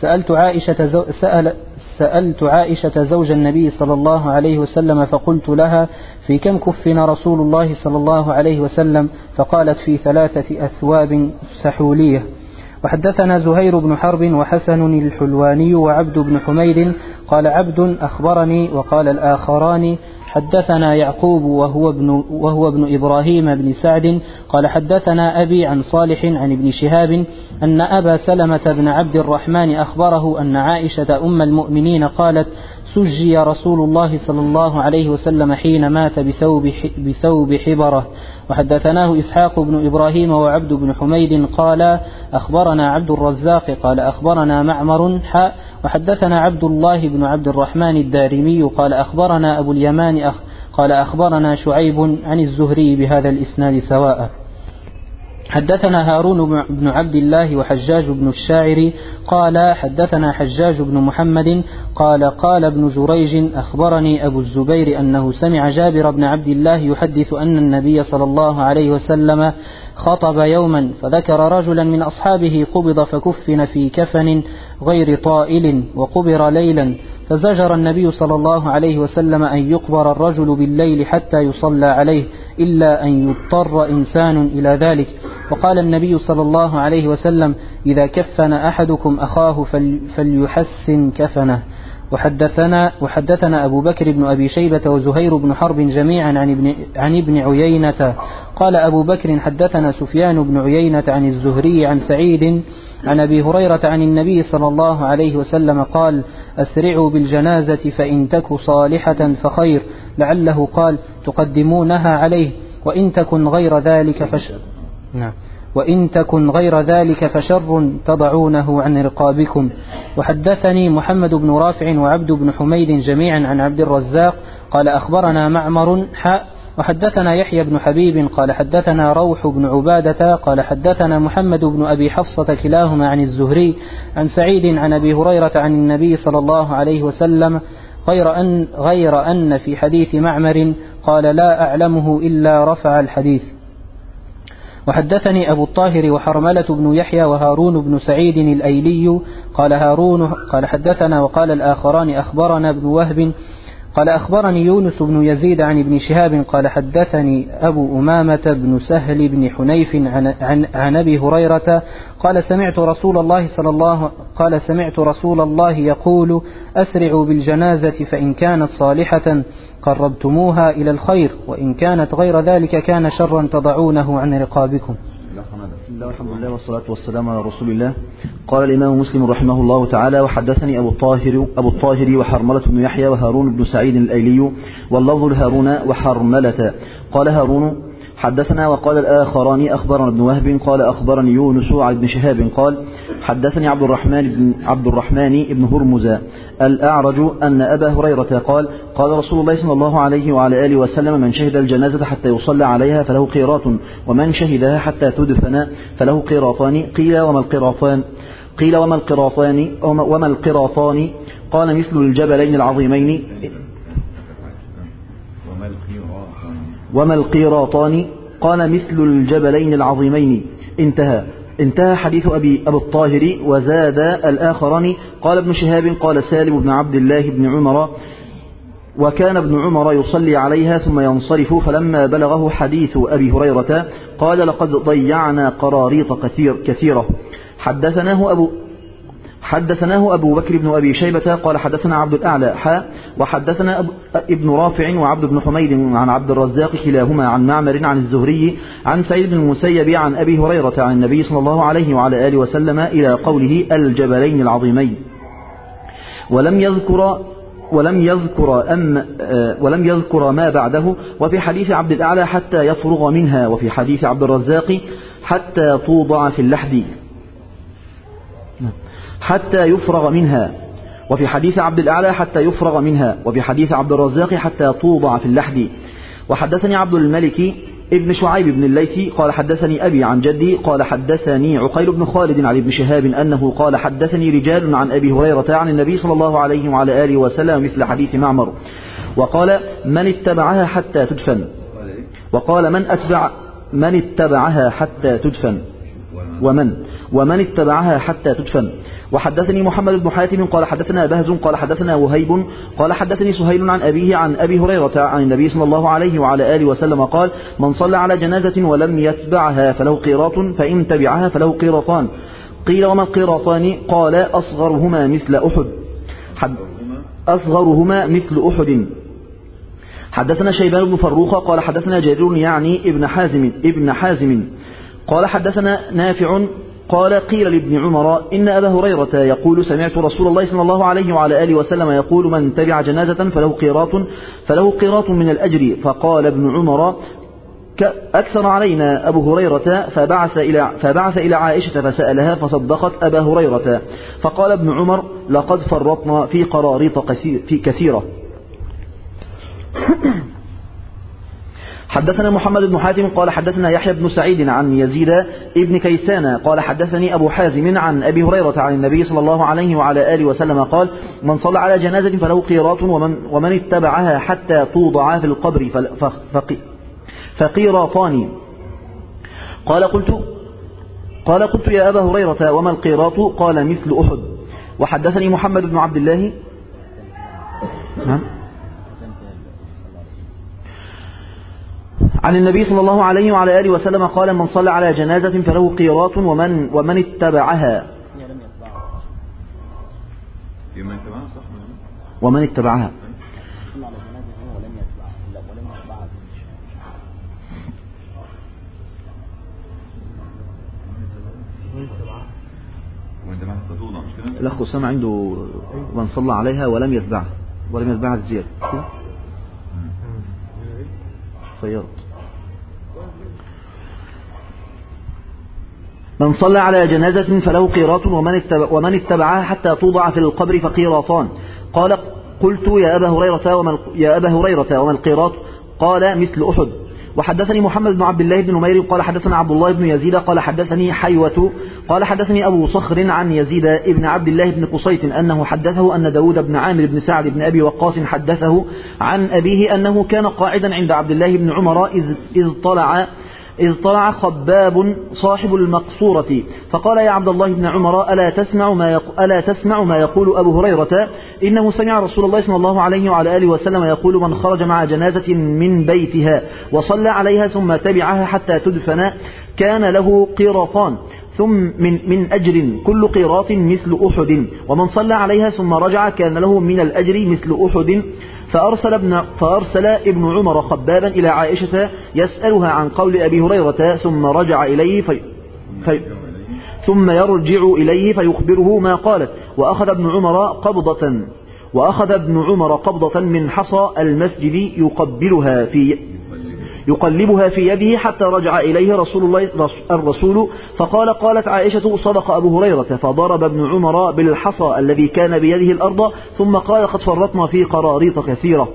[SPEAKER 4] سألت عائشة زوج النبي صلى الله عليه وسلم فقلت لها في كم كفن رسول الله صلى الله عليه وسلم فقالت في 3 أثواب سحولية. وحدثنا زهير بن حرب وحسن الحلواني وعبد بن حميد قال عبد أخبرني وقال الآخران حدثنا يعقوب وهو ابن إبراهيم بن سعد قال حدثنا أبي عن صالح عن ابن شهاب أن أبا سلمة بن عبد الرحمن أخبره أن عائشة أم المؤمنين قالت سجي رسول الله صلى الله عليه وسلم حين مات بثوب حبرة. وحدثناه إسحاق بن إبراهيم وعبد بن حميد قال أخبرنا عبد الرزاق قال أخبرنا معمر وحدثنا عبد الله بن عبد الرحمن الدارمي قال أخبرنا أبو اليمان قال أخبرنا شعيب عن الزهري بهذا الإسناد سواء. حدثنا هارون بن عبد الله وحجاج بن الشاعر قال حدثنا حجاج بن محمد قال ابن جريج أخبرني أبو الزبير أنه سمع جابر بن عبد الله يحدث أن النبي صلى الله عليه وسلم خطب يوما فذكر رجلا من أصحابه قبض فكفن في كفن غير طائل وقبر ليلا، فزجر النبي صلى الله عليه وسلم أن يقبر الرجل بالليل حتى يصلى عليه إلا أن يضطر إنسان إلى ذلك. وقال النبي صلى الله عليه وسلم: إذا كفن أحدكم أخاه فليحسن كفنه. وحدثنا أبو بكر بن أبي شيبة وزهير بن حرب جميعا عن ابن عيينة. قال أبو بكر: حدثنا سفيان بن عيينة عن الزهري عن سعيد عن أبي هريرة عن النبي صلى الله عليه وسلم قال: أسرعوا بالجنازة فإن تك صالحة فخير، لعله قال: تقدمونها عليه، وإن تكن غير ذلك فشر تضعونه عن رقابكم. وحدثني محمد بن رافع وعبد بن حميد جميعا عن عبد الرزاق قال أخبرنا معمر وحدثنا يحيى بن حبيب قال حدثنا روح بن عبادة قال حدثنا محمد بن أبي حفصة كلاهما عن الزهري عن سعيد عن أبي هريرة عن النبي صلى الله عليه وسلم، غير أن في حديث معمر قال: لا أعلمه إلا رفع الحديث. وحدثني أبو الطاهر وحرملة بن يحيى وهارون بن سعيد الأيلي قال هارون قال حدثنا، وقال الآخران أخبرنا ابن وهب قال أخبرني يونس بن يزيد عن ابن شهاب قال حدثني أبو أمامة بن سهل بن حنيف عن أبي هريرة قال سمعت رسول الله يقول: أسرعوا بالجنازة فإن كانت صالحة قربتموها إلى الخير، وإن كانت غير ذلك كان شرا تضعونه عن رقابكم.
[SPEAKER 5] بسم الله والحمد لله والصلاة والسلام على رسول الله. قال الإمام مسلم رحمه الله تعالى: وحدثني أبو الطاهر وحرملة بن يحيى وهارون بن سعيد الأيلي، واللفظ لهارون وحرملة. قال هارون: حدثنا، وقال الآخران أخبرنا ابن وهب قال أخبرني يونس عن ابن شهاب قال حدثني عبد الرحمن بن هرمز الأعرج أن أبا هريرة قال: قال رسول الله صلى الله عليه وعلى آله وسلم: من شهد الجنازة حتى يصلى عليها فله قيراط، ومن شهدها حتى تدفن فله قيراطان. قيل: وما القيراطان؟ قال: مثل الجبلين العظيمين. وما القيراطان؟ قال: مثل الجبلين العظيمين. انتهى حديث أبي الطاهر. وزاد الآخران: قال ابن شهاب قال سالم بن عبد الله بن عمر: وكان ابن عمر يصلي عليها ثم ينصرف. فلما بلغه حديث أبي هريرة قال: لقد ضيعنا قراريط كثيرة. حدثناه أبو بكر بن أبي شيبة قال حدثنا عبد الأعلى وحدثنا ابن رافع وعبد بن حميد عن عبد الرزاق كلاهما عن معمر عن الزهري عن سعيد بن المسيب عن أبي هريرة عن النبي صلى الله عليه وعلى آله وسلم إلى قوله: الجبلين العظيمين. ولم يذكر ما بعده. وفي حديث عبد الأعلى: حتى يفرغ منها. وفي حديث عبد الرزاق: حتى توضع في اللحد حتى يفرغ منها. وفي حديث عبد الأعلى: حتى يفرغ منها. وفي حديث عبد الرزاق: حتى توضع في اللحد. وحدثني عبد الملك ابن شعيب بن الليثي قال حدثني أبي عن جدي قال حدثني عقيل بن خالد عن ابن شهاب أنه قال: حدثني رجال عن أبي هريرة عن النبي صلى الله عليه وعلى آله وسلم مثل حديث معمر. وقال: من اتبعها حتى تدفن. وقال: من اتبعها حتى تدفن. ومن اتبعها حتى تدفن. وحدثني محمد بن حاتم قال حدثنا بهز قال حدثنا وهيب قال حدثني سهيل عن أبيه عن أبي هريرة عن النبي صلى الله عليه وعلى آله وسلم قال: من صلى على جنازة ولم يتبعها فله قيراط، فإن تبعها فله قيراطان. قيل: وما القيراطان؟ قال: أصغرهما مثل أحد. حدثنا شيبان بن فروخ قال حدثنا جرير يعني ابن حازم قال حدثنا نافع قال: قيل لابن عمر: إن أبا هريرة يقول: سمعت رسول الله صلى الله عليه وعلى آله وسلم يقول: من تبع جنازة فله قيراط من الأجر. فقال ابن عمر: أكثر علينا أبو هريرة. فبعث إلى عائشة فسألها فصدقت أبا هريرة. فقال ابن عمر: لقد فرطنا في قراريط كثيرة. حدثنا محمد بن حاتم قال حدثنا يحيى بن سعيد عن يزيد ابن كيسان قال حدثني أبو حازم عن أبي هريرة عن النبي صلى الله عليه وعلى آله وسلم قال: من صلى على جنازة فله قيراط، ومن اتبعها حتى توضع في القبر فقيراطان. قال قلت يا أبا هريرة: وما القيراط؟ قال: مثل أحد. وحدثني محمد بن عبد الله عن النبي صلى الله عليه وعلى آله وسلم قال: من صلى على جنازة فله قيراط ومن اتبعها ومن اتبعها. الأخ أسامة عنده من صلى عليها ولم يتبعها الزيادة خيرت. من صلى على جنازة فله قيراط ومن اتبعها حتى توضع في القبر فقيراطان. قال: قلت يا أبا هريرة وما القيراط؟ قال: مثل أحد. وحدثني محمد بن عبد الله بن نمير قال حدثنا عبد الله بن يزيد قال حدثني حيوة قال حدثني أبو صخر عن يزيد بن عبد الله بن قصيت أنه حدثه أن داود بن عامر بن سعد بن أبي وقاص حدثه عن أبيه أنه كان قاعدا عند عبد الله بن عمر إذ طلع خباب صاحب المقصورة فقال: يا عبد الله بن عمر ألا تسمع ما يقول أبو هريرة؟ إنه سمع رسول الله صلى الله عليه وعلى آله وسلم يقول: من خرج مع جنازة من بيتها وصلى عليها ثم تبعها حتى تدفن كان له قيراطان ثم من أجر كل قيراط مثل أحد، ومن صلى عليها ثم رجع كان له من الأجر مثل أحد. فأرسل ابن عمر خبابا إلى عائشة يسألها عن قول أبي هريرة ثم رجع إليه ثم يرجع إليه فيخبره ما قالت. وأخذ ابن عمر قبضة من حصى المسجد يقلبها في يده حتى رجع إليه الرسول فقال: قالت عائشة: صدق أبو هريرة. فضرب ابن عمر بالحصى الذي كان بيده الأرض ثم قال: قد فرطنا في قراريط كثيرة.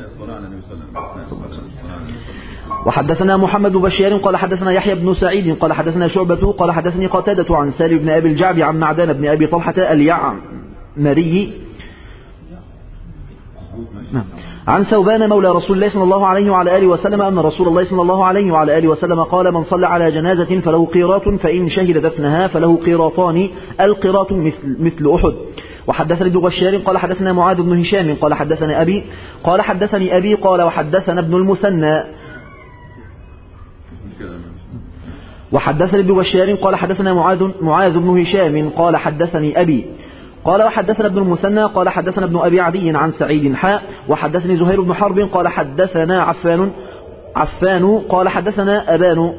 [SPEAKER 5] وحدثنا محمد بن بشار قال حدثنا يحيى بن سعيد قال حدثنا شعبة قال حدثني قتادة عن سالم بن أبي الجعد عن معدان بن أبي طلحة اليعمري عن ثوبان مولى رسول الله صلى الله عليه وعلى آله وسلم أن رسول الله صلى الله عليه وعلى آله وسلم قال: من صلى على جنازة فله قيراط فإن شهد دفنها فله قيراطان القيراط مثل أحد. وحدثني ابن بشار قال حدثنا معاذ بن هشام قال حدثنا أبي قال وحدثنا ابن المثنى وحدثني ابن بشار قال حدثنا معاذ بن هشام قال حدثني أبي قال وحدثنا ابن المثنى قال حدثنا ابن أبي عدي عن سعيد وحدثني زهير بن حرب قال حدثنا عفان قال حدثنا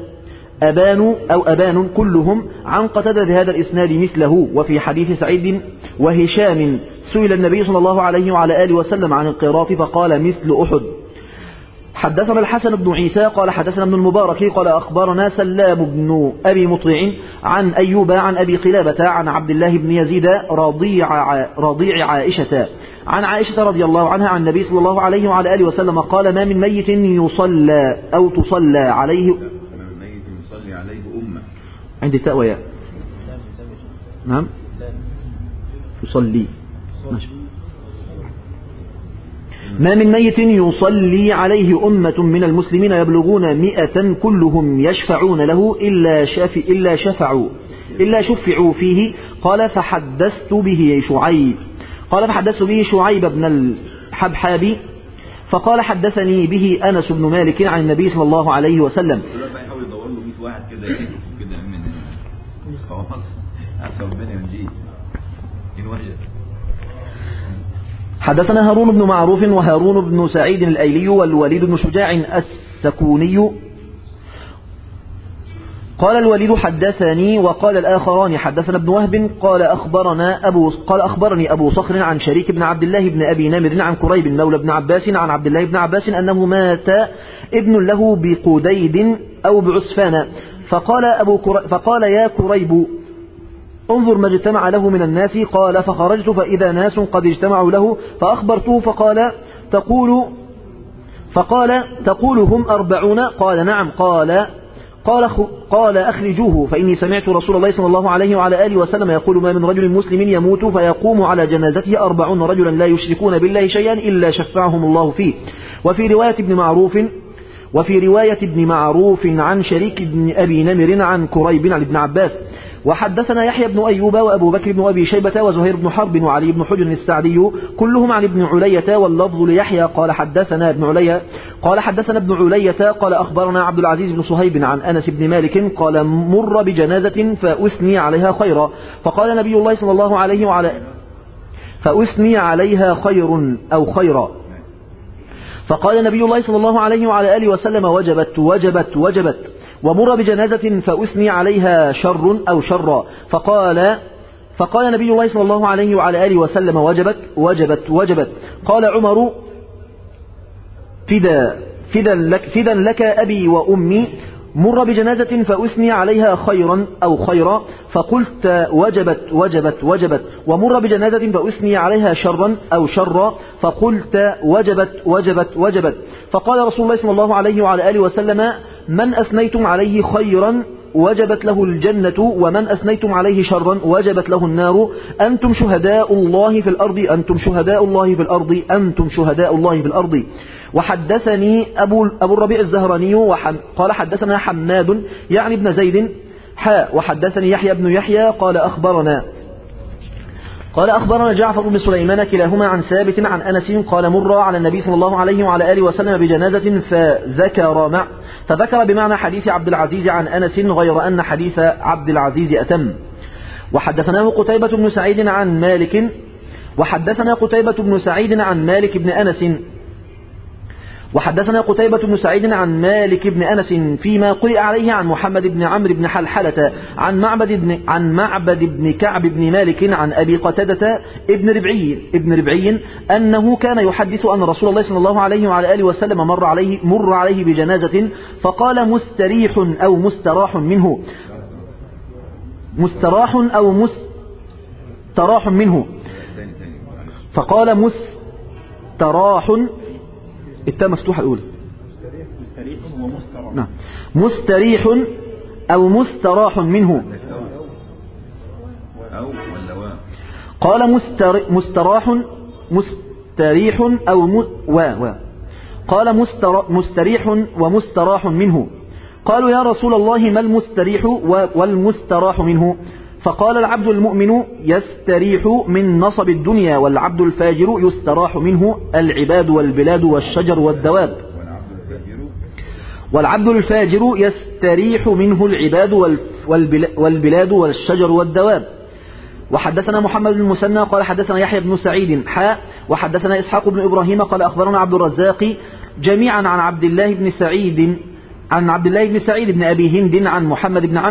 [SPEAKER 5] أبان كلهم عن قتادة بهذا الإسناد مثله. وفي حديث سعيد وهشام سئل النبي صلى الله عليه وعلى آله وسلم عن القيراط فقال: مثل أحد. حدثنا الحسن بن عيسى قال حدثنا ابن المبارك قال أخبرنا سلام بن أبي مطيع عن أيوب عن أبي قلابة عن عبد الله بن يزيد رضيع عائشة عن عائشة رضي الله عنها عن النبي صلى الله عليه وعلى آله وسلم قال: ما من ميت يصلى أو تصلى عليه أمة عندي تاء وياء نعم يصلي ماشي. ما من ميت يصلي عليه أمة من المسلمين يبلغون 100 كلهم يشفعون له إلا شفعوا فيه. قال فحدثت به شعيب بن الحبحابي فقال حدثني به أنس بن مالك عن النبي صلى الله عليه وسلم. حدثنا هارون بن معروف وهارون بن سعيد الأيلي والوليد بن شجاع السكوني قال الوليد حدثني وقال الآخران حدثنا ابن وهب قال أخبرني أبو صخر عن شريك بن عبد الله بن أبي نمر عن كريب مولى بن عباس عن عبد الله بن عباس أنه مات ابن له بقديد أو بعسفان فقال يا كريب انظر ما اجتمع له من الناس. قال فخرجت فإذا ناس قد اجتمعوا له فأخبرته فقال تقول هم 40؟ قال نعم. قال أخرجوه فإني سمعت رسول الله صلى الله عليه وعلى آله وسلم يقول: ما من رجل مسلم يموت فيقوم على جنازته 40 رجلا لا يشركون بالله شيئا إلا شفعهم الله فيه. وفي رواية ابن معروف عن شريك بن أبي نمر عن كريب عن ابن عباس وحدثنا يحيى بن أيوب وأبو بكر بن أبي شيبة وزهير بن حرب وعلي بن حجر السعدي كلهم عن ابن علية، واللفظ ليحيى قال حدثنا ابن علية قال أخبرنا عبد العزيز بن صهيب عن أنس بن مالك قال مر بجنازة فأثني عليها خيرا، فقال نبي الله صلى الله عليه وعلى فأثني عليها خير أو خيرا، فقال نبي الله صلى الله عليه وعلى آله وسلم وجبت وجبت وجبت. ومر بجنازة فأثني عليها شر أو شرا، فقال نبي الله صلى الله عليه وعلى آله وسلم وجبت وجبت وجبت. قال عمر فدا لك أبي وأمي، مر بجنازة فأثني عليها خيرا أو خيرا، فقلت وجبت وجبت وجبت. ومر بجنازة فأثني عليها شرا أو شرا، فقلت وجبت وجبت وجبت. فقال رسول الله صلى الله عليه وعلى آله وسلم من أثنيتم عليه خيرا وجبت له الجنة، ومن أثنيتم عليه شرا وجبت له النار، أنتم شهداء الله في الأرض أنتم شهداء الله في الأرض أنتم شهداء الله في الأرض. وحدثني أبو الربيع الزهراني قال حدثنا حماد يعني ابن زيد وحدثني يحيى بن يحيى قال أخبرنا جعفر بن سليمان كلاهما عن ثابت عن أنس قال مر على النبي صلى الله عليه وعلى آله وسلم بجنازة فذكر بمعنى حديث عبد العزيز عن أنس، غير أن حديث عبد العزيز أتم. وحدثنا قتيبة بن سعيد عن مالك بن أنس فيما قرئ عليه عن محمد بن عمرو بن حلحلة عن معبد بن كعب بن مالك عن أبي قتادة ابن ربعي أنه كان يحدث أن رسول الله صلى الله عليه وعلى آله وسلم مر عليه بجنازة فقال مستريح أو مستراح منه فقال مستراح التاء مفتوحة الأولى مستريح أو مستراح منه، قال مستريح أو قال مستريح ومستراح منه. قالوا يا رسول الله ما المستريح والمستراح منه؟ فقال العبد المؤمن يستريح من نصب الدنيا، والعبد الفاجر يستراح منه العباد والبلاد والشجر والدواب. والعبد الفاجر يستريح منه العباد والبلاد والشجر والدواب. وحدثنا محمد بن المثنى قال حدثنا يحيى بن سعيد وحدثنا إسحاق بن إبراهيم قال أخبرنا عبد الرزاق جميعا عن عبد الله بن سعيد بن أبي هند عن محمد بن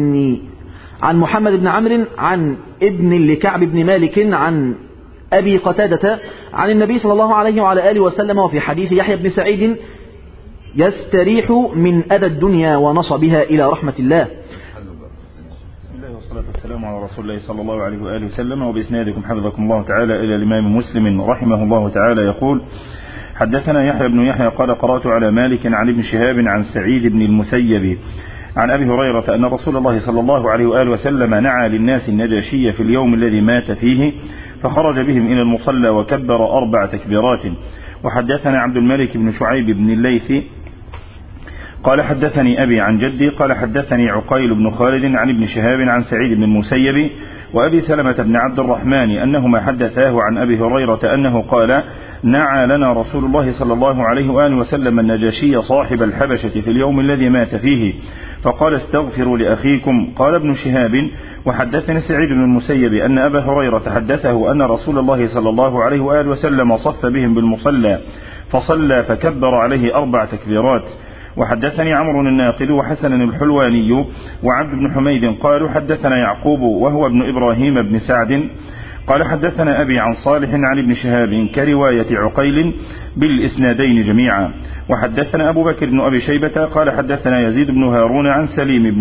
[SPEAKER 5] عمرو عن ابن لكعب بن مالك عن أبي قتادة عن النبي صلى الله عليه وعلى آله وسلم. وفي حديث يحيى بن سعيد يستريح من أذى الدنيا ونصبها إلى رحمة الله.
[SPEAKER 6] بسم الله والصلاة والسلام على رسول الله صلى الله عليه وآله وسلم. وبإسنادكم حفظكم الله تعالى إلى الإمام مسلم رحمه الله تعالى يقول حدثنا يحيى بن يحيى قال قرأت على مالك عن ابن شهاب عن سعيد بن المسيب عن أبي هريرة أن رسول الله صلى الله عليه وآله وسلم نعى للناس النجاشي في اليوم الذي مات فيه، فخرج بهم إلى المصلى وكبر 4 تكبيرات. وحدثنا عبد الملك بن شعيب بن الليث قال حدثني أبي عن جدي قال حدثني عقيل بن خالد عن ابن شهاب عن سعيد بن المسيب وأبي سلمة بن عبد الرحمن أنهما حدثاه عن أبي هريرة أنه قال نعى لنا رسول الله صلى الله عليه وآله وسلم النجاشي صاحب الحبشة في اليوم الذي مات فيه، فقال استغفروا لأخيكم. قال ابن شهاب وحدثني سعيد بن المسيب أن أبا هريرة حدثه أن رسول الله صلى الله عليه وآله وسلم صف بهم بالمصلى فصلى فكبر عليه 4 تكبيرات. وحدثني عمرو الناقد وحسن الحلواني وعبد بن حميد قالوا حدثنا يعقوب وهو ابن إبراهيم بن سعد قال حدثنا أبي عن صالح عن ابن شهاب كرواية عقيل بالإسنادين جميعا. وحدثنا أبو بكر بن أبي شيبة قال حدثنا يزيد بن هارون عن سليم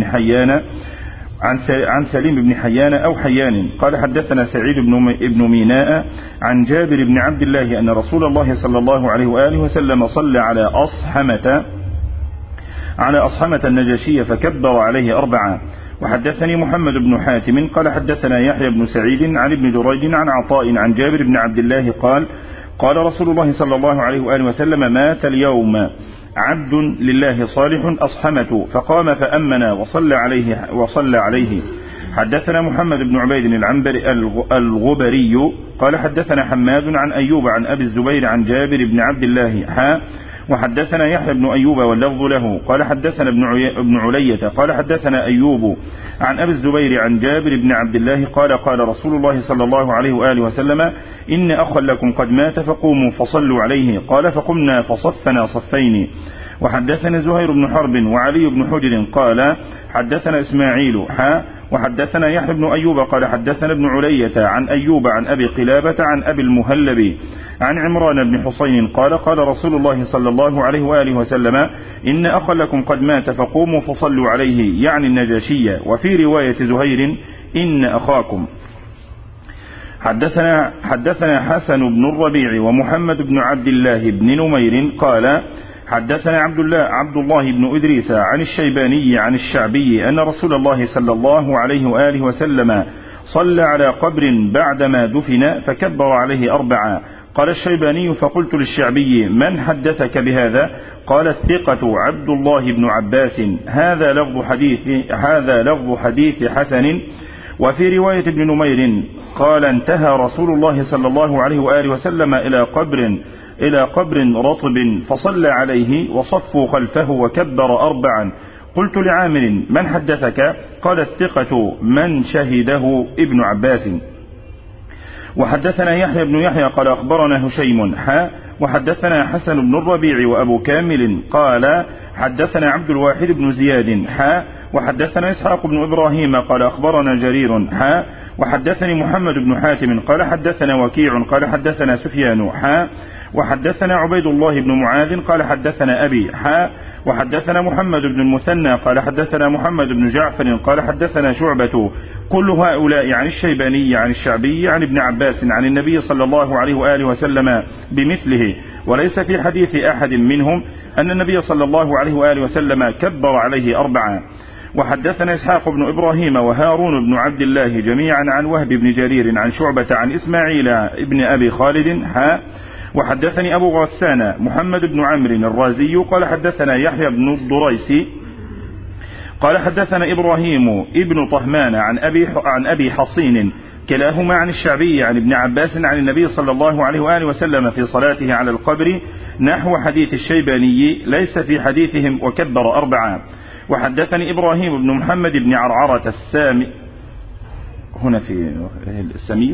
[SPEAKER 6] بن حيان أو حيان قال حدثنا سعيد بن ميناء عن جابر بن عبد الله أن رسول الله صلى الله عليه وآله وسلم صلى على أصحمة النجاشية فكبر عليه 4. وحدثني محمد بن حاتم قال حدثنا يحيى بن سعيد عن ابن جريج عن عطاء عن جابر بن عبد الله قال رسول الله صلى الله عليه وآله وسلم مات اليوم عبد لله صالح أصحمة فقام فأمنا وصلى عليه حدثنا محمد بن عبيد الغبري قال حدثنا حماد عن أيوب عن أبي الزبير عن جابر بن عبد الله وحدثنا يحيى بن أيوب واللفظ له قال حدثنا ابن علية قال حدثنا أيوب عن أبي الزبير عن جابر بن عبد الله قال قال رسول الله صلى الله عليه وآله وسلم إن أخا لكم قد مات فقوموا فصلوا عليه قال فقمنا فصفنا صفين. وحدثنا زهير بن حرب وعلي بن حجر قال حدثنا إسماعيل وحدثنا يحيى بن أيوب قال حدثنا ابن علية عن أيوب عن أبي قلابة عن أبي المهلب عن عمران بن حسين قال قال رسول الله صلى الله عليه وآله وسلم إن أخا لكم قد مات فقوموا فصلوا عليه يعني النجاشية. وفي رواية زهير إن أخاكم. حدثنا حسن بن الربيع ومحمد بن عبد الله بن نمير قال حدثنا عبد الله بن إدريس عن الشيباني عن الشعبي أن رسول الله صلى الله عليه وآله وسلم صلى على قبر بعدما دفن فكبر عليه 4. قال الشيباني فقلت للشعبي من حدثك بهذا؟ قال الثقة عبد الله بن عباس. هذا لفظ حديث حسن. وفي رواية ابن نمير قال انتهى رسول الله صلى الله عليه وآله وسلم إلى قبر رطب فصلى عليه وصفوا خلفه وكبر 4. قلت لعامر من حدثك؟ قال الثقة من شهده ابن عباس. وحدثنا يحيى بن يحيى قال أخبرنا هشيم وحدثنا حسن بن الربيع وأبو كامل قال حدثنا عبد الواحد بن زياد وحدثنا إسحاق بن إبراهيم قال أخبرنا جرير وحدثني محمد بن حاتم قال حدثنا وكيع قال حدثنا سفيان وحدثنا عبيد الله بن معاذ قال حدثنا أبي وحدثنا محمد بن المثنى قال حدثنا محمد بن جعفر قال حدثنا شعبة كل هؤلاء عن الشيباني عن الشعبي عن ابن عباس عن النبي صلى الله عليه وآله وسلم بمثله. وليس في حديث أحد منهم أن النبي صلى الله عليه وآله وسلم كبر عليه 4. وحدثنا إسحاق بن إبراهيم وهارون بن عبد الله جميعا عن وهب بن جرير عن شعبة عن إسماعيل ابن أبي خالد وحدثني أبو غسان محمد بن عمرو الرازي قال حدثنا يحيى بن الضريسي قال حدثنا إبراهيم ابن طهمان عن أبي حصين كلاهما عن الشعبي عن ابن عباس عن النبي صلى الله عليه وآله وسلم في صلاته على القبر نحو حديث الشيباني ليس في حديثهم وكبر 4. وحدثني إبراهيم بن محمد بن عرعرة السامي هنا في السمي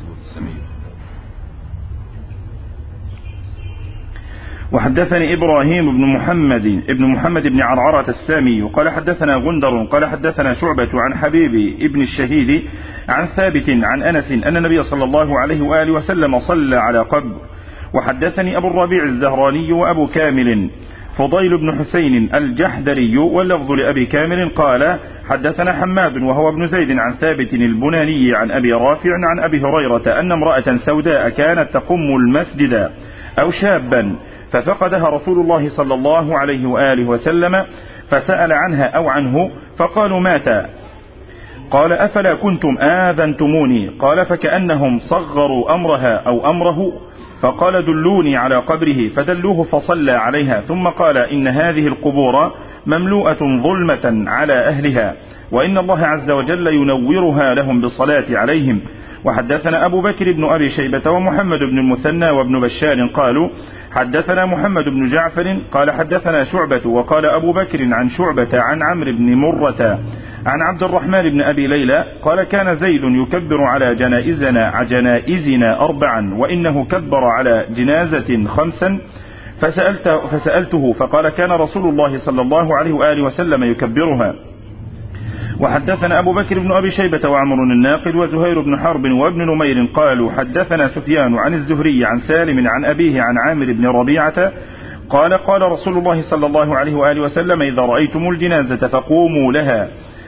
[SPEAKER 6] وحدثني إبراهيم بن محمد بن عرعرة السامي قال حدثنا غندر قال حدثنا شعبة عن حبيب ابن الشهيد عن ثابت عن أنس أن النبي صلى الله عليه وآله وسلم صلى على قبر. وحدثني أبو الربيع الزهراني وأبو كامل فضيل بن حسين الجحدري واللفظ لأبي كامل قال حدثنا حماد وهو ابن زيد عن ثابت البناني عن أبي رافع عن أبي هريرة أن امرأة سوداء كانت تقم المسجد أو شابا ففقدها رسول الله صلى الله عليه وآله وسلم فسأل عنها أو عنه فقالوا مات. قال أفلا كنتم آذنتموني؟ قال فكأنهم صغروا أمرها أو أمره فقال دلوني على قبره فدلوه فصلى عليها ثم قال إن هذه القبور مملوءة ظلمة على أهلها وإن الله عز وجل ينورها لهم بالصلاة عليهم. وحدثنا أبو بكر بن أبي شيبة ومحمد بن المثنى وابن بشار قالوا حدثنا محمد بن جعفر قال حدثنا شعبة وقال أبو بكر عن شعبة عن عمرو بن مرة عن عبد الرحمن بن أبي ليلى قال كان زيد يكبر على جنائزنا 4 وإنه كبر على جنازة 5 فسألته فقال كان رسول الله صلى الله عليه وآله وسلم يكبرها. وحدثنا أبو بكر بن أبي شيبة وعمر الناقد وزهير بن حرب وابن نمير قالوا حدثنا سفيان عن الزهري عن سالم عن أبيه عن عامر بن ربيعة قال قال رسول الله صلى الله عليه وآله وسلم إذا رأيتم الجنازة فقوموا لها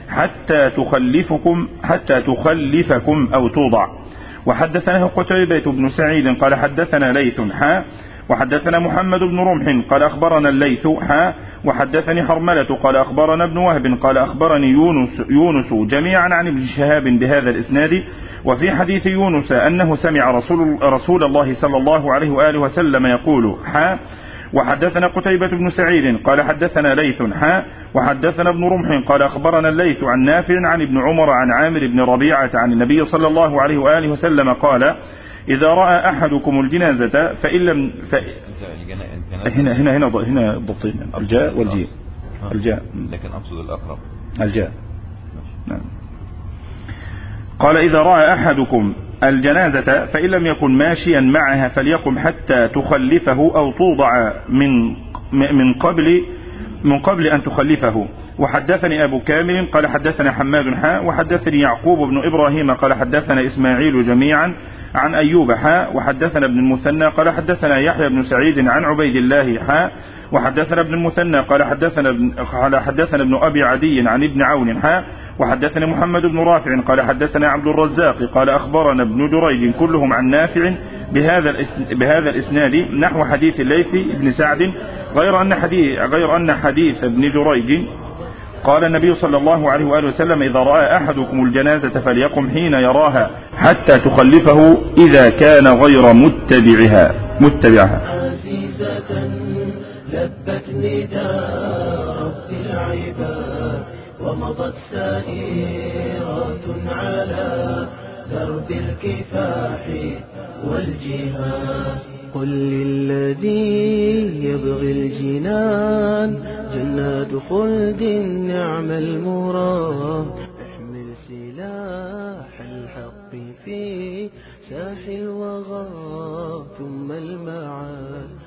[SPEAKER 6] حتى تخلفكم أو توضع. وحدثنا قتيبة بن سعيد قال حدثنا ليث وحدثنا محمد بن رمح قال أخبرنا الليث وحدثني حرملة قال أخبرنا ابن وهب قال أخبرني يونس جميعا عن ابن شهاب بهذا الإسناد. وفي حديث يونس أنه سمع رسول الله صلى الله عليه وآله وسلم يقول وحدثنا قتيبة بن سعيد قال حدثنا ليث وحدثنا ابن رمح قال أخبرنا الليث عن نافع عن ابن عمر عن عامر بن ربيعة عن النبي صلى الله عليه وآله وسلم قال إذا رأى أحدكم الجنازة فإن لم هنا الضبطين الجاء والجيم الجاء،
[SPEAKER 3] لكن أقصد الأقرب
[SPEAKER 6] الجاء. نعم. قال إذا رأى أحدكم الجنازة فإن لم يكن ماشيا معها فليقم حتى تخلفه أو توضع من قبل أن تخلفه. وحدثني أبو كامل قال حدثنا حماد وحدثني يعقوب بن إبراهيم قال حدثنا إسماعيل جميعا عن أيوب وحدثنا ابن المثنى قال حدثنا يحيى بن سعيد عن عبيد الله وحدثنا ابن المثنى قال حدثنا ابن أبي عدي عن ابن عون وحدثنا محمد بن رافع قال حدثنا عبد الرزاق قال أخبرنا ابن جريج كلهم عن نافع بهذا الإسناد نحو حديث الليث بن سعد غير أن حديث ابن جريج قال النبي صلى الله عليه وآله وسلم إذا رأى أحدكم الجنازة فليقم حين يراها حتى تخلفه إذا كان غير متبعها.
[SPEAKER 1] عزيزة لبت نداء رب العباد ومضت سائرات على درب الكفاح والجهاد. قل للذي يبغي الجنان جنات خلد نعم المراد. احمل سلاح الحق في ساح الوغى ثم المعاد.